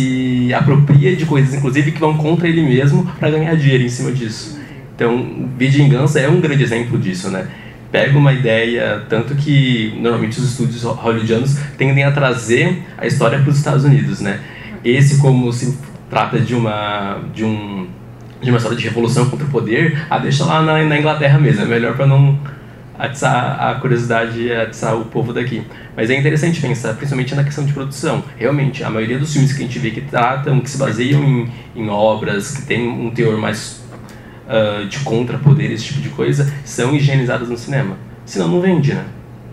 se apropria de coisas, inclusive, que vão contra ele mesmo para ganhar dinheiro em cima disso. Então, V de Vingança é um grande exemplo disso, né? Pega uma ideia, tanto que normalmente os estúdios hollywoodianos tendem a trazer a história para os Estados Unidos, né? Esse, como se trata de uma, de um, de uma história de revolução contra o poder, a deixa lá na, na Inglaterra mesmo, é melhor para não atiçar a curiosidade e atiçar o povo daqui. Mas é interessante pensar, principalmente na questão de produção. Realmente, a maioria dos filmes que a gente vê que tratam, que se baseiam em, em obras, que tem um teor mais uh, de contra-poder, esse tipo de coisa, são higienizados no cinema. Senão não vende, né?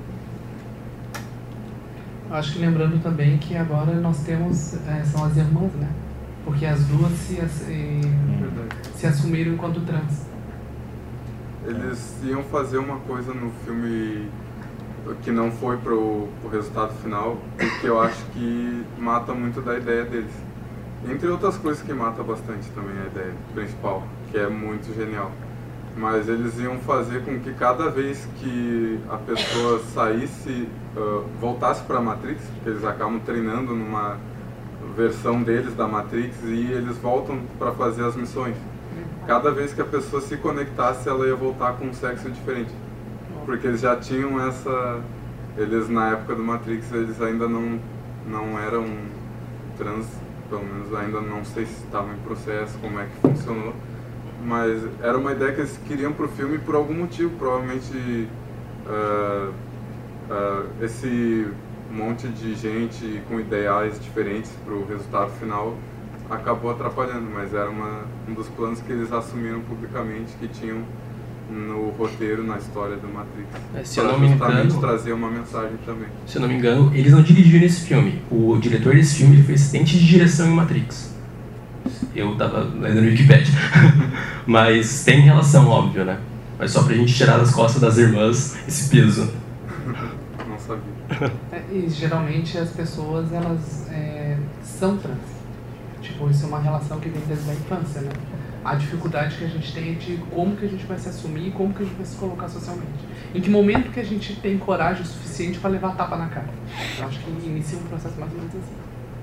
Acho que lembrando também que agora nós temos, é, são as irmãs, né? Porque as duas se, se, se assumiram enquanto trans. Eles iam fazer uma coisa no filme que não foi pro, pro resultado final, e que eu acho que mata muito da ideia deles. Entre outras coisas que mata bastante também a ideia principal, que é muito genial. Mas eles iam fazer com que cada vez que a pessoa saísse, uh, voltasse para a Matrix, porque eles acabam treinando numa versão deles da Matrix e eles voltam para fazer as missões. Cada vez que a pessoa se conectasse, ela ia voltar com um sexo diferente. Porque eles já tinham essa... Eles, na época do Matrix, eles ainda não, não eram trans, pelo menos ainda não sei se estavam em processo, como é que funcionou. Mas era uma ideia que eles queriam pro filme por algum motivo. Provavelmente uh, uh, esse monte de gente com ideais diferentes pro resultado final acabou atrapalhando, mas era uma, um dos planos que eles assumiram publicamente, que tinham no roteiro, na história do Matrix. É, se eu não me engano, trazer uma mensagem também. Se eu não me engano, eles não dirigiram esse filme. O diretor desse filme ele foi assistente de direção em Matrix. Eu tava lendo no Wikipedia. Mas tem relação, óbvio, né? Mas só pra gente tirar das costas das irmãs esse peso. Não sabia. É, e geralmente as pessoas, elas é, são trans. Tipo, isso é uma relação que vem desde a infância, né? A dificuldade que a gente tem é de como que a gente vai se assumir e como que a gente vai se colocar socialmente. Em que momento que a gente tem coragem suficiente para levar tapa na cara. Eu acho que inicia um processo mais ou menos assim.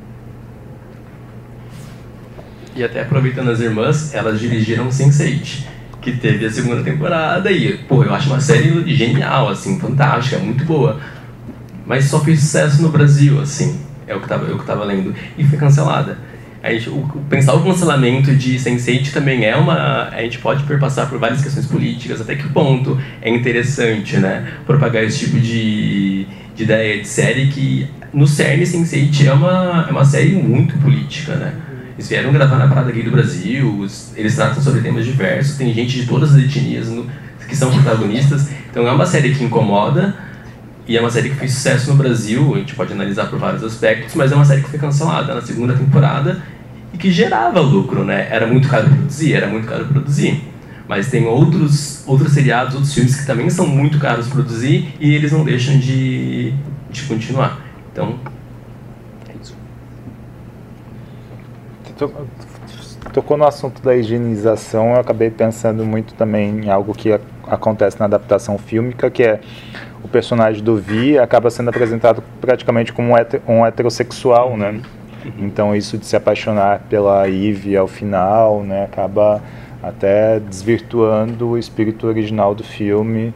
E até aproveitando as irmãs, elas dirigiram sense eight, que teve a segunda temporada e, pô, eu acho uma série genial, assim, fantástica, muito boa. Mas só fez sucesso no Brasil, assim, é o que tava, eu que tava lendo, e foi cancelada. A gente, o, pensar o cancelamento de sense eight também é uma... A gente pode perpassar por várias questões políticas, até que ponto é interessante, né, propagar esse tipo de, de ideia de série que, no cerne, sense eight é uma, é uma série muito política, né. Eles vieram gravar na Parada Gay do Brasil, eles tratam sobre temas diversos, tem gente de todas as etnias no, que são protagonistas, então é uma série que incomoda, e é uma série que fez sucesso no Brasil, a gente pode analisar por vários aspectos, mas é uma série que foi cancelada na segunda temporada e que gerava lucro, né? Era muito caro produzir, era muito caro produzir. Mas tem outros, outros seriados, outros filmes que também são muito caros produzir e eles não deixam de, de continuar. Então, é isso. tocou no assunto da higienização, eu acabei pensando muito também em algo que a, acontece na adaptação fílmica, que é o personagem do Vi acaba sendo apresentado praticamente como um, heter, um heterossexual, né? Então isso de se apaixonar pela Eve ao final, né, acaba até desvirtuando o espírito original do filme,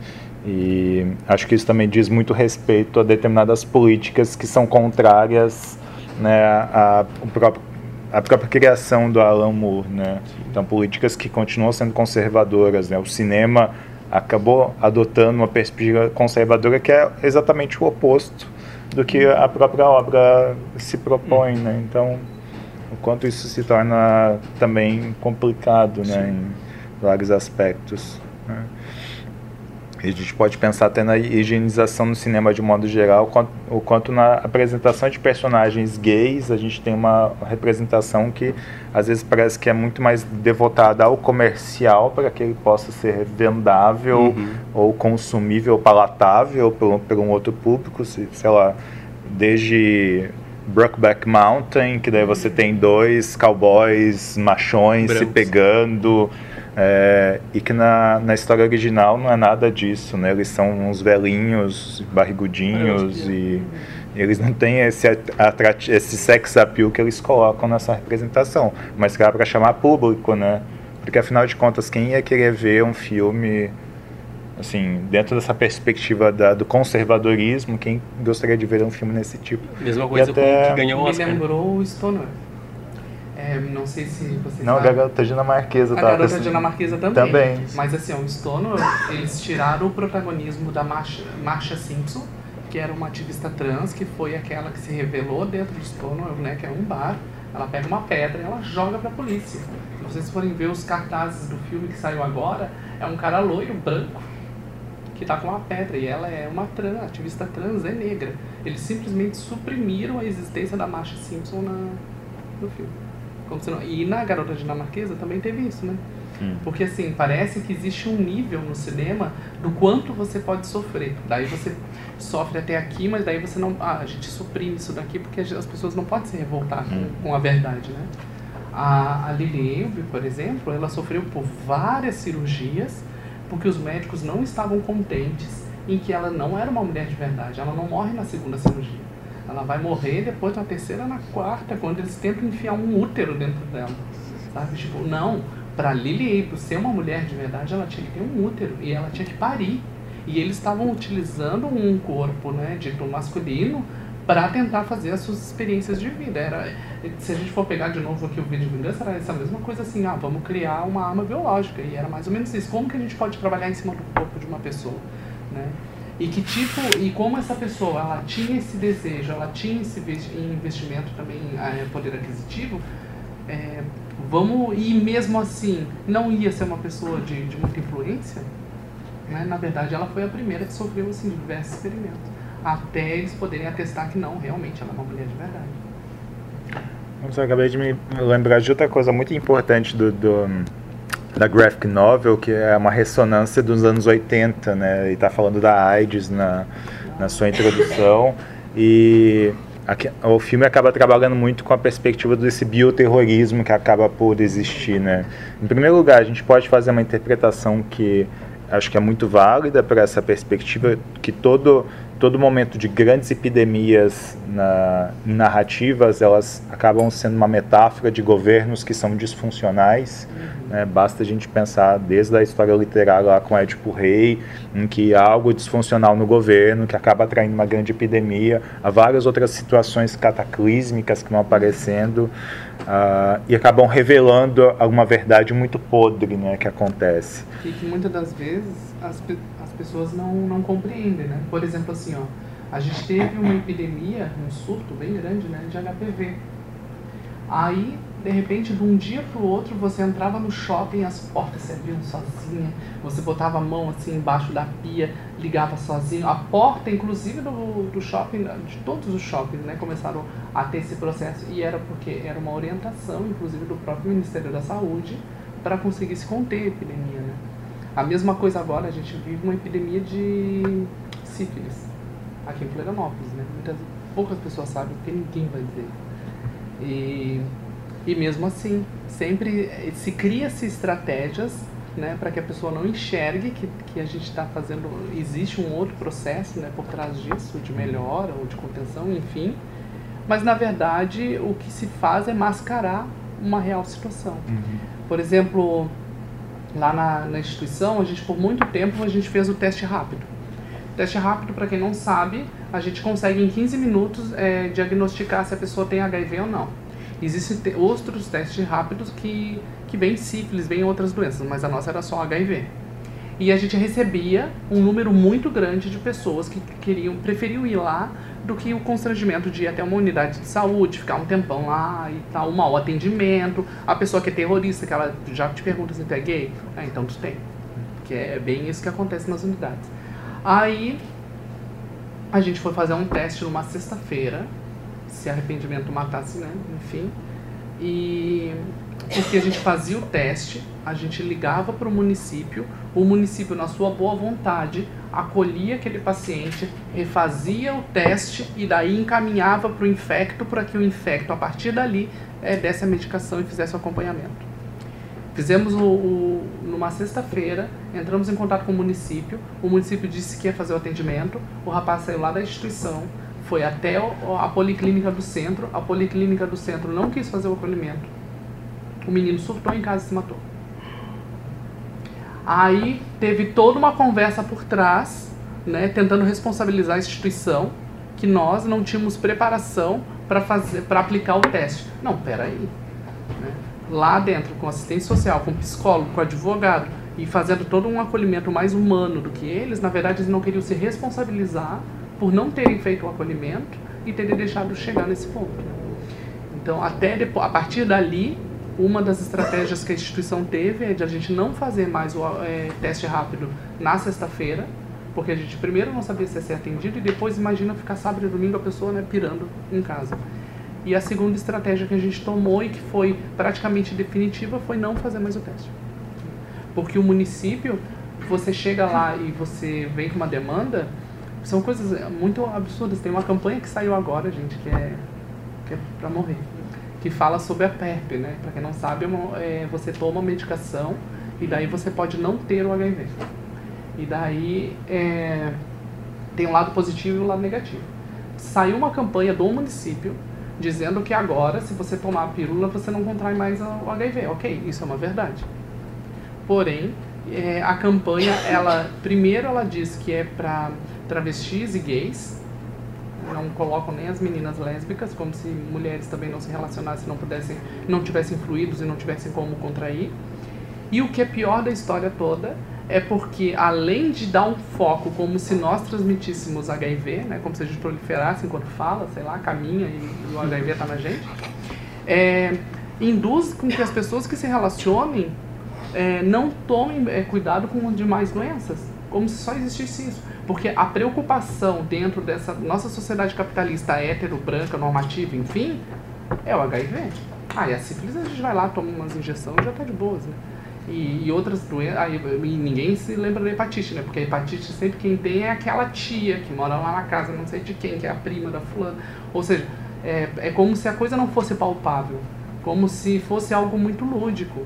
e acho que isso também diz muito respeito a determinadas políticas que são contrárias, né, a, a, próprio, a própria criação do Alan Moore, né? Então políticas que continuam sendo conservadoras, né? O cinema acabou adotando uma perspectiva conservadora que é exatamente o oposto do que a própria obra se propõe, né? Então, o quanto isso se torna também complicado, né, em vários aspectos, né? E a gente pode pensar até na higienização no cinema de modo geral, o quanto, o quanto na apresentação de personagens gays a gente tem uma representação que às vezes parece que é muito mais devotada ao comercial para que ele possa ser vendável, uhum, ou consumível, palatável por, por um outro público, sei lá, desde Brokeback Mountain, que daí você tem dois cowboys machões brancos se pegando, é, e que na, na história original não é nada disso, né? Eles são uns velhinhos, barrigudinhos, e eles não têm esse, atrati- esse sex appeal que eles colocam nessa representação, mas que era para chamar público, né? Porque afinal de contas, quem ia querer ver um filme, assim, dentro dessa perspectiva da, do conservadorismo, quem gostaria de ver um filme nesse tipo? Mesma coisa até... com que ganhou o Oscar. Me lembrou o Stoner. É, não sei se vocês Não, sabem. A garota dinamarquesa. A garota assim, dinamarquesa também. Também. Mas assim, o Stoner, eles tiraram o protagonismo da Marsha, Marsha Simpson, que era uma ativista trans, que foi aquela que se revelou dentro do Stoner, né, que é um bar. Ela pega uma pedra e ela joga pra polícia. Se vocês forem ver os cartazes do filme que saiu agora, é um cara loiro, branco, que tá com uma pedra, e ela é uma trans, ativista trans, é negra. Eles simplesmente suprimiram a existência da Marsha Simpson na, no filme. Como se não, e na Garota Dinamarquesa também teve isso, né? Hum. Porque assim, parece que existe um nível no cinema do quanto você pode sofrer. Daí você sofre até aqui, mas daí você não... Ah, a gente suprime isso daqui porque as pessoas não podem se revoltar com, hum. com a verdade, né? A, a Lily Alve, por exemplo, ela sofreu por várias cirurgias porque os médicos não estavam contentes em que ela não era uma mulher de verdade. Ela não morre na segunda cirurgia. Ela vai morrer depois na terceira, na quarta, quando eles tentam enfiar um útero dentro dela. Sabe? Tipo, não. Pra Lily Alve ser uma mulher de verdade, ela tinha que ter um útero. E ela tinha que parir. E eles estavam utilizando um corpo, né, dito masculino, para tentar fazer as suas experiências de vida. Era, se a gente for pegar de novo aqui o vídeo de vingança, era essa mesma coisa assim, ah, vamos criar uma arma biológica. E era mais ou menos isso. Como que a gente pode trabalhar em cima do corpo de uma pessoa, né? E que tipo, e como essa pessoa, ela tinha esse desejo, ela tinha esse investimento também, é, poder aquisitivo, é, vamos, e mesmo assim, não ia ser uma pessoa de, de muita influência, né? Na verdade, ela foi a primeira que sofreu, assim, diversos experimentos, até eles poderem atestar que não, realmente, ela é uma mulher de verdade. Eu acabei de me lembrar de outra coisa muito importante do... do... da graphic novel, que é uma ressonância dos anos oitenta, né? E tá falando da AIDS na, na sua introdução. E aqui, o filme acaba trabalhando muito com a perspectiva desse bioterrorismo que acaba por existir, né? Em primeiro lugar, a gente pode fazer uma interpretação que acho que é muito válida para essa perspectiva, que todo, todo momento de grandes epidemias na, narrativas, elas acabam sendo uma metáfora de governos que são disfuncionais. Né? Basta a gente pensar desde a história literária lá com Édipo Rei, em que há algo disfuncional no governo que acaba atraindo uma grande epidemia, há várias outras situações cataclísmicas que vão aparecendo uh, e acabam revelando alguma verdade muito podre, né, que acontece. E que muitas das vezes as, as pessoas não, não compreendem, né? Por exemplo, assim, ó, a gente teve uma epidemia, um surto bem grande, né, de H P V. Aí, de repente, de um dia para o outro, você entrava no shopping, as portas se abriam sozinha, você botava a mão assim embaixo da pia, ligava sozinho. A porta, inclusive, do, do shopping, de todos os shoppings, né, começaram a ter esse processo. E era porque era uma orientação, inclusive, do próprio Ministério da Saúde, para conseguir se conter a epidemia, né? A mesma coisa agora, a gente vive uma epidemia de sífilis aqui em Florianópolis, né? Muitas, poucas pessoas sabem, porque ninguém vai dizer. E E mesmo assim, sempre se cria-se estratégias, né, para que a pessoa não enxergue que, que a gente está fazendo, existe um outro processo, né, por trás disso, de melhora ou de contenção, enfim. Mas, na verdade, o que se faz é mascarar uma real situação. Uhum. Por exemplo, lá na, na instituição, a gente, por muito tempo, a gente fez o teste rápido. O teste rápido, para quem não sabe, a gente consegue em quinze minutos é, diagnosticar se a pessoa tem H I V ou não. Existem te- outros testes rápidos que, que vêm sífilis, vêm outras doenças, mas a nossa era só H I V. E a gente recebia um número muito grande de pessoas que queriam, preferiam ir lá do que o constrangimento de ir até uma unidade de saúde, ficar um tempão lá e tal, um mau atendimento. A pessoa que é terrorista, que ela já te pergunta se tu é gay, ah, então tu tem. Que é bem isso que acontece nas unidades. Aí a gente foi fazer um teste numa sexta-feira, se arrependimento matasse, né? Enfim. E porque a gente fazia o teste, a gente ligava para o município, o município, na sua boa vontade, acolhia aquele paciente, refazia o teste e daí encaminhava para o infecto, para que o infecto, a partir dali, é, desse a medicação e fizesse o acompanhamento. Fizemos o, o, numa sexta-feira, entramos em contato com o município, o município disse que ia fazer o atendimento, o rapaz saiu lá da instituição, foi até o, a policlínica do centro, a policlínica do centro não quis fazer o acolhimento, o menino surtou em casa e se matou. Aí teve toda uma conversa por trás, né, tentando responsabilizar a instituição, que nós não tínhamos preparação para fazer, para aplicar o teste. Não, peraí. Né? Lá dentro, com assistência social, com psicólogo, com advogado, e fazendo todo um acolhimento mais humano do que eles, na verdade eles não queriam se responsabilizar por não terem feito o acolhimento e terem deixado chegar nesse ponto. Então, até depois, a partir dali, uma das estratégias que a instituição teve é de a gente não fazer mais o é, teste rápido na sexta-feira, porque a gente primeiro não sabia se ia ser atendido e depois imagina ficar sábado e domingo a pessoa, né, pirando em casa. E a segunda estratégia que a gente tomou e que foi praticamente definitiva foi não fazer mais o teste. Porque o município, você chega lá e você vem com uma demanda, são coisas muito absurdas. Tem uma campanha que saiu agora, gente, que é, que é pra morrer, que fala sobre a PrEP, né? Pra quem não sabe, é, você toma medicação e daí você pode não ter o H I V. E daí é, tem um lado positivo e um lado negativo. Saiu uma campanha do município dizendo que agora, se você tomar a pílula, você não contrai mais o H I V. Ok, isso é uma verdade. Porém, é, a campanha, ela primeiro ela diz que é para travestis e gays, não colocam nem as meninas lésbicas, como se mulheres também não se relacionassem, não pudessem, não tivessem fluidos e não tivessem como contrair. E o que é pior da história toda é porque, além de dar um foco como se nós transmitíssemos H I V, né, como se a gente proliferasse enquanto fala, sei lá, caminha e, e o H I V está na gente, é, induz com que as pessoas que se relacionem é, não tomem é, cuidado com demais doenças, como se só existisse isso. Porque a preocupação dentro dessa nossa sociedade capitalista hétero, branca, normativa, enfim, é o H I V. Ah, e a sífilis a gente vai lá, toma umas injeções e já tá de boas, né? E, e outras doenças, ah, e, e ninguém se lembra da hepatite, né? Porque a hepatite sempre quem tem é aquela tia que mora lá na casa, não sei de quem, que é a prima da fulana. Ou seja, é, é como se a coisa não fosse palpável, como se fosse algo muito lúdico.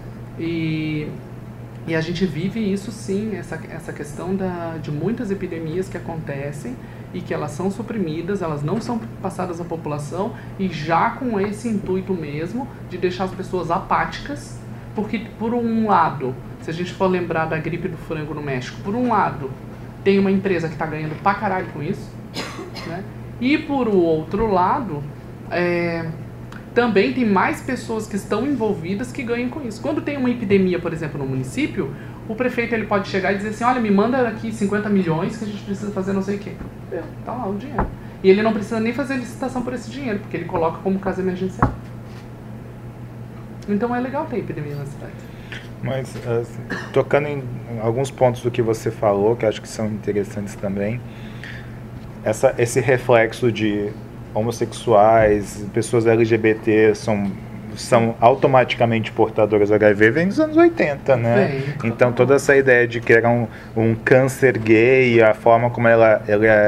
E... E a gente vive isso sim, essa, essa questão da, de muitas epidemias que acontecem e que elas são suprimidas, elas não são passadas à população e já com esse intuito mesmo de deixar as pessoas apáticas, porque por um lado, se a gente for lembrar da gripe do frango no México, por um lado tem uma empresa que está ganhando pra caralho com isso, né? E por outro lado, é... também tem mais pessoas que estão envolvidas que ganham com isso. Quando tem uma epidemia, por exemplo, no município, o prefeito ele pode chegar e dizer assim, olha, me manda aqui cinquenta milhões que a gente precisa fazer não sei o quê. Tá lá o dinheiro. E ele não precisa nem fazer licitação por esse dinheiro, porque ele coloca como caso emergencial. Então é legal ter epidemia na cidade. Mas, assim, tocando em alguns pontos do que você falou, que acho que são interessantes também, essa, esse reflexo de homossexuais, pessoas L G B T são, são automaticamente portadoras do H I V vem dos anos oitenta, né? Bem, então toda essa ideia de que era um, um câncer gay, a forma como ela, ela é,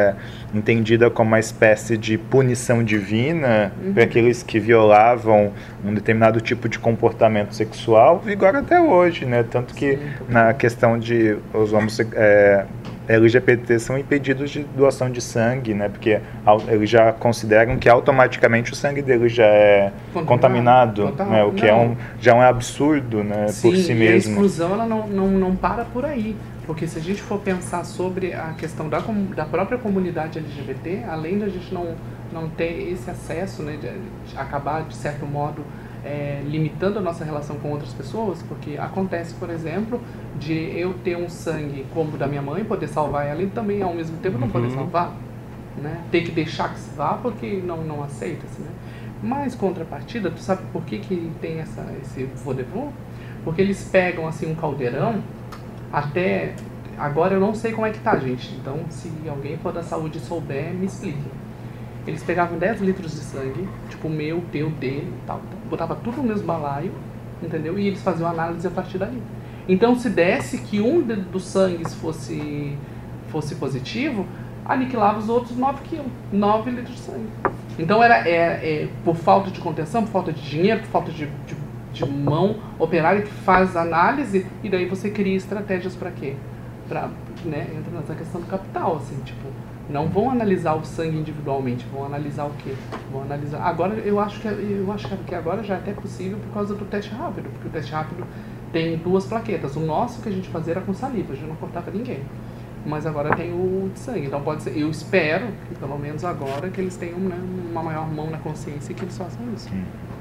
entendida como uma espécie de punição divina Uhum. para aqueles que violavam um determinado tipo de comportamento sexual, vigora até hoje, né? Tanto que Sim. na questão de os homossexuais, é, L G B T são impedidos de doação de sangue, né? Porque au- eles já consideram que automaticamente o sangue deles já é Contaminado. contaminado, Total. né? O que é Não. um, já é um absurdo, né? Sim, por si e a mesmo. exclusão ela não, não, não para por aí. Porque se a gente for pensar sobre a questão da, comu- da própria comunidade L G B T, além da gente não, não ter esse acesso, né, de, de acabar, de certo modo, é, limitando a nossa relação com outras pessoas, porque acontece, por exemplo, de eu ter um sangue como o da minha mãe, poder salvar ela e também, ao mesmo tempo, não poder Uhum. salvar. Né? Ter que deixar que se vá porque não, não aceita-se. Né? Mas, contrapartida, tu sabe por que, que tem essa, esse vaudeville? Porque eles pegam assim um caldeirão, até agora eu não sei como é que tá, gente. Então, se alguém for da saúde e souber, me explique. Eles pegavam dez litros de sangue, tipo o meu, o teu, dele e tal. Botava tudo no mesmo balaio, entendeu? E eles faziam análise a partir dali. Então, se desse que um de- dos sangues fosse, fosse positivo, aniquilava os outros nove quilos, nove litros de sangue. Então, era, é, é, por falta de contenção, por falta de dinheiro, por falta de, de, de mão operária que faz análise, e daí você cria estratégias para quê? Pra, né, entra nessa questão do capital, assim, tipo, não vão analisar o sangue individualmente, vão analisar o quê? Vão analisar. Agora, eu acho que, eu acho que agora já é até possível por causa do teste rápido, porque o teste rápido tem duas plaquetas. O nosso que a gente fazia era com saliva, a gente não cortava ninguém. Mas agora tem o de sangue. Então pode ser, eu espero que pelo menos agora que eles tenham, né, uma maior mão na consciência e que eles façam isso.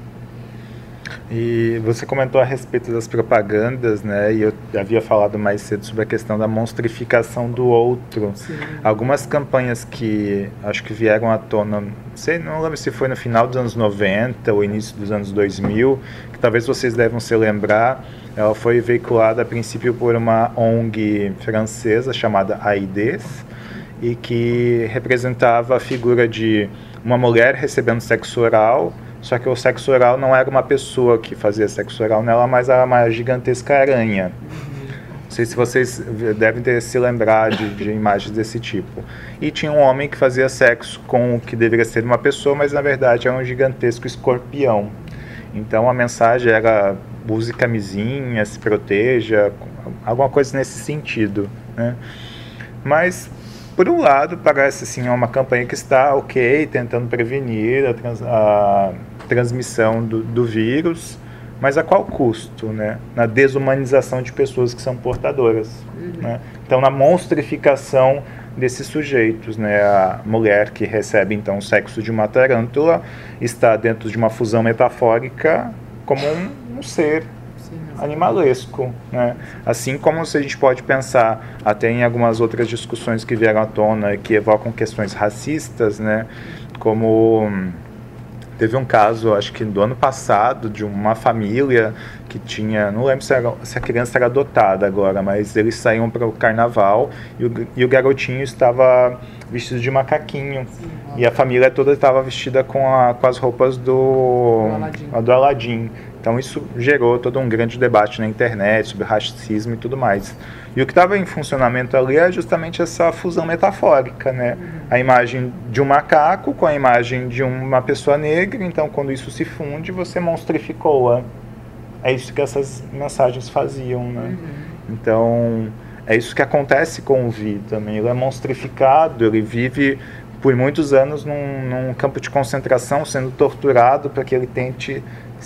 E você comentou a respeito das propagandas, né? E eu havia falado mais cedo sobre a questão da monstrificação do outro. Sim. Algumas campanhas que acho que vieram à tona, não sei, não lembro se foi no final dos anos noventa ou início dos anos dois mil, que talvez vocês devem se lembrar. Ela foi veiculada a princípio por uma O N G francesa chamada AIDS, e que representava a figura de uma mulher recebendo sexo oral, só que o sexo oral não era uma pessoa que fazia sexo oral nela, mas era uma gigantesca aranha. Não sei se vocês devem ter se lembrar de, de imagens desse tipo. E tinha um homem que fazia sexo com o que deveria ser uma pessoa, mas na verdade era um gigantesco escorpião. Então a mensagem era: use camisinha, se proteja, alguma coisa nesse sentido, né? Mas, por um lado, parece assim, uma campanha que está ok, tentando prevenir a, trans, a transmissão do, do vírus, mas a qual custo, né? Na desumanização de pessoas que são portadoras, Uhum. né? Então, na monstrificação desses sujeitos, né? A mulher que recebe, então, o sexo de uma tarântula está dentro de uma fusão metafórica como um, um ser Sim, animalesco, né? Assim como se a gente pode pensar até em algumas outras discussões que vieram à tona que evocam questões racistas, né? Como hum, teve um caso, acho que do ano passado, de uma família que tinha, não lembro se, era, se a criança era adotada agora, mas eles saíam para o carnaval e o, e o garotinho estava vestido de macaquinho. Sim, E a família toda estava vestida com, a, com as roupas do, Do Aladdin. do Aladdin. Então isso gerou todo um grande debate na internet sobre racismo e tudo mais. E o que estava em funcionamento ali é justamente essa fusão metafórica, né? Uhum. A imagem de um macaco com a imagem de uma pessoa negra, então quando isso se funde, você monstrificou-a. É isso que essas mensagens faziam, né? Uhum. Então, é isso que acontece com o Vi também. Ele é monstrificado, ele vive por muitos anos num, num campo de concentração, sendo torturado para que ele tente,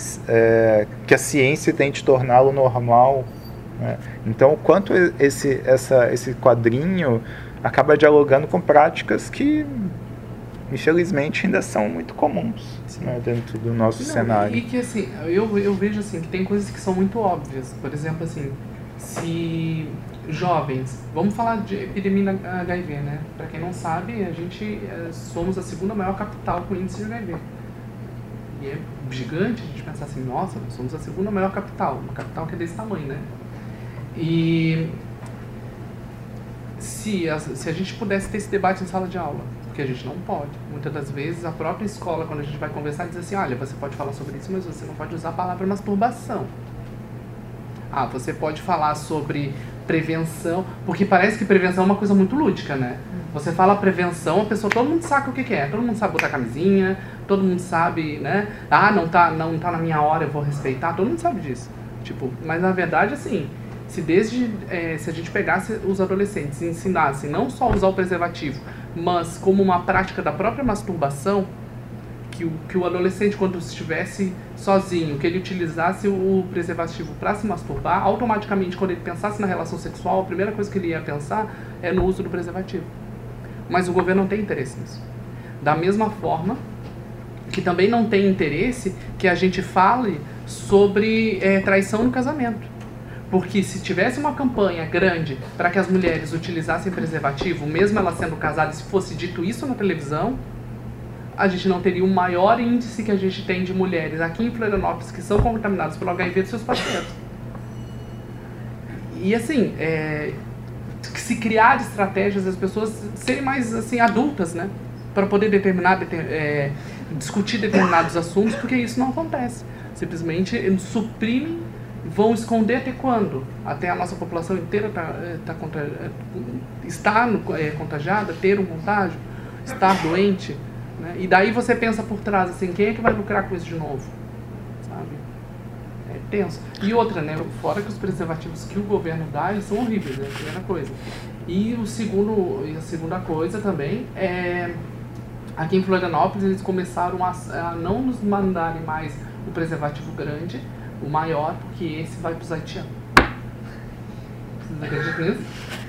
é, que a ciência tente torná-lo normal, né? Então, o quanto esse, essa, esse quadrinho acaba dialogando com práticas que, infelizmente, ainda são muito comuns, né, dentro do nosso Não, cenário. E que assim, eu, eu vejo assim, que tem coisas que são muito óbvias. Por exemplo, assim, se jovens, vamos falar de epidemia H I V, né? Para quem não sabe, a gente é, somos a segunda maior capital com índice de H I V. E é gigante a gente pensar assim, nossa, nós somos a segunda maior capital, uma capital que é desse tamanho, né? E se a, se a gente pudesse ter esse debate em sala de aula, porque a gente não pode. Muitas das vezes a própria escola, quando a gente vai conversar, diz assim, olha, você pode falar sobre isso, mas você não pode usar a palavra masturbação. Ah, você pode falar sobre prevenção, porque parece que prevenção é uma coisa muito lúdica, né? Você fala prevenção, a pessoa, todo mundo sabe o que que é, todo mundo sabe botar camisinha, todo mundo sabe, né? Ah, não tá, não tá na minha hora, eu vou respeitar, todo mundo sabe disso. Tipo, mas na verdade, assim, se desde, é, se a gente pegasse os adolescentes e ensinasse não só a usar o preservativo, mas como uma prática da própria masturbação, que o, que o adolescente, quando estivesse sozinho, que ele utilizasse o preservativo para se masturbar, automaticamente, quando ele pensasse na relação sexual, a primeira coisa que ele ia pensar é no uso do preservativo. Mas o governo não tem interesse nisso. Da mesma forma que também não tem interesse que a gente fale sobre é, traição no casamento. Porque se tivesse uma campanha grande para que as mulheres utilizassem preservativo, mesmo elas sendo casadas, se fosse dito isso na televisão, a gente não teria o maior índice que a gente tem de mulheres aqui em Florianópolis que são contaminadas pelo H I V dos seus parceiros. E assim, é, se criar estratégias das pessoas serem mais assim, adultas, né? Para poder determinar, é, discutir determinados assuntos, porque isso não acontece. Simplesmente eles suprimem, vão esconder até quando? Até a nossa população inteira tá, tá contra, estar é, contagiada, ter um contágio, estar doente. Né? E daí você pensa por trás, assim, quem é que vai lucrar com isso de novo? Sabe? É tenso. E outra, né? Fora que os preservativos que o governo dá, eles são horríveis, é a primeira coisa. E, o segundo, e a segunda coisa também é... Aqui em Florianópolis eles começaram a, a não nos mandarem mais o preservativo grande, o maior, porque esse vai para os haitianos. Vocês acreditam nisso?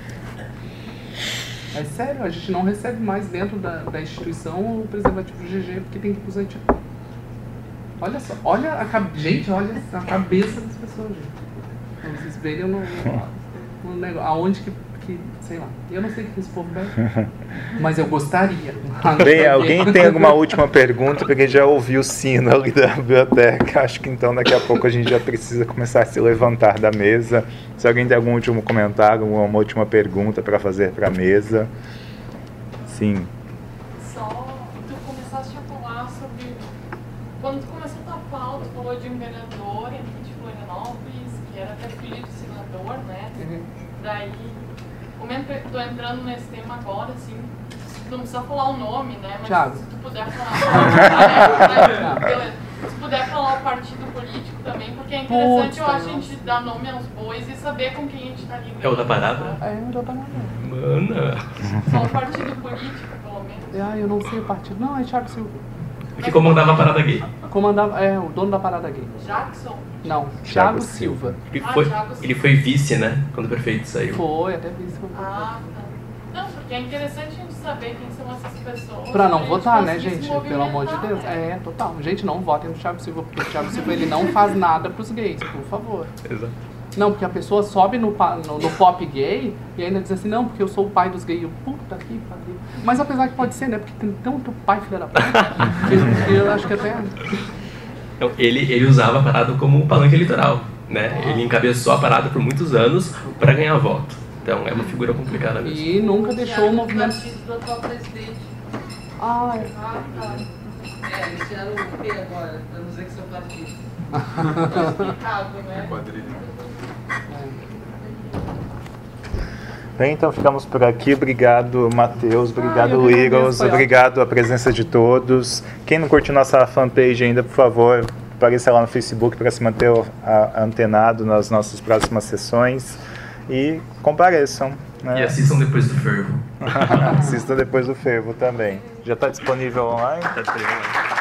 É sério, a gente não recebe mais dentro da, da instituição o preservativo G G, porque tem que ir para os haitianos. Olha só, olha a, gente, olha a cabeça das pessoas, gente. Pra vocês verem no, no, no negócio, aonde que, que, sei lá, eu não sei o que esse povo vai, mas eu gostaria. Bem, alguém tem alguma última pergunta? Porque já ouviu o sino ali da biblioteca, acho que então daqui a pouco a gente já precisa começar a se levantar da mesa. Se alguém tem algum último comentário, alguma última pergunta para fazer para a mesa. Sim. Só, tu começaste a falar sobre, quando tu começou a tua fala, tu falou de um vereador aqui de Florianópolis, que era até filho do senador, né? Uhum. Daí, como eu tô entrando nesse tema agora, assim, tu não precisa falar o nome, né? Mas Thiago. se tu puder falar, beleza. Se puder falar o partido político também, porque é interessante, Putz, eu acho, a gente dar nome aos bois e saber com quem a gente tá lidando. É o da parada? É, eu não tô nada. Mana. Só o partido político, pelo menos. Ah, eu não sei o partido. Não, é Thiago Silva. O que comandava a parada gay? Comandava, é, o dono da parada gay. Jackson? Não, Thiago, Thiago Silva. Ele Ah, foi, Thiago Silva. ele foi vice, né? Quando o prefeito saiu. Foi, até vice. Ah, tá. Não, porque é interessante a gente saber quem são essas pessoas. Pra não gente votar, né, conseguir gente? se Pelo amor de Deus. movimentar, né? É, total. Gente, não votem no Thiago Silva, porque o Thiago Silva ele não faz nada pros gays, por favor. Exato. Não, porque a pessoa sobe no, pa- no, no pop gay e ainda diz assim, não, porque eu sou o pai dos gays. Eu, puta que pariu. Mas apesar que pode ser, né? Porque tem tanto pai filha da puta. que eu acho que até... Então, ele, ele usava a parada como um palanque eleitoral, né? Ele encabeçou a parada por muitos anos para ganhar voto. Então é uma figura complicada mesmo. E nunca deixou o movimento... partido do atual presidente. Ah, é. Ah, tá. É, eles fizeram o quê agora? Pra não dizer que são partido. Tá explicado, né? Quadrilha. Bem, então ficamos por aqui. Obrigado, Matheus. Obrigado, Ah, eu que agradeço, Eagles. foi Obrigado a presença de todos. Quem não curtiu nossa fanpage ainda, por favor, apareça lá no Facebook para se manter a- antenado nas nossas próximas sessões. E compareçam. Né? E assistam depois do fervo. Assistam depois do fervo também. Já está disponível online? Tá disponível, né?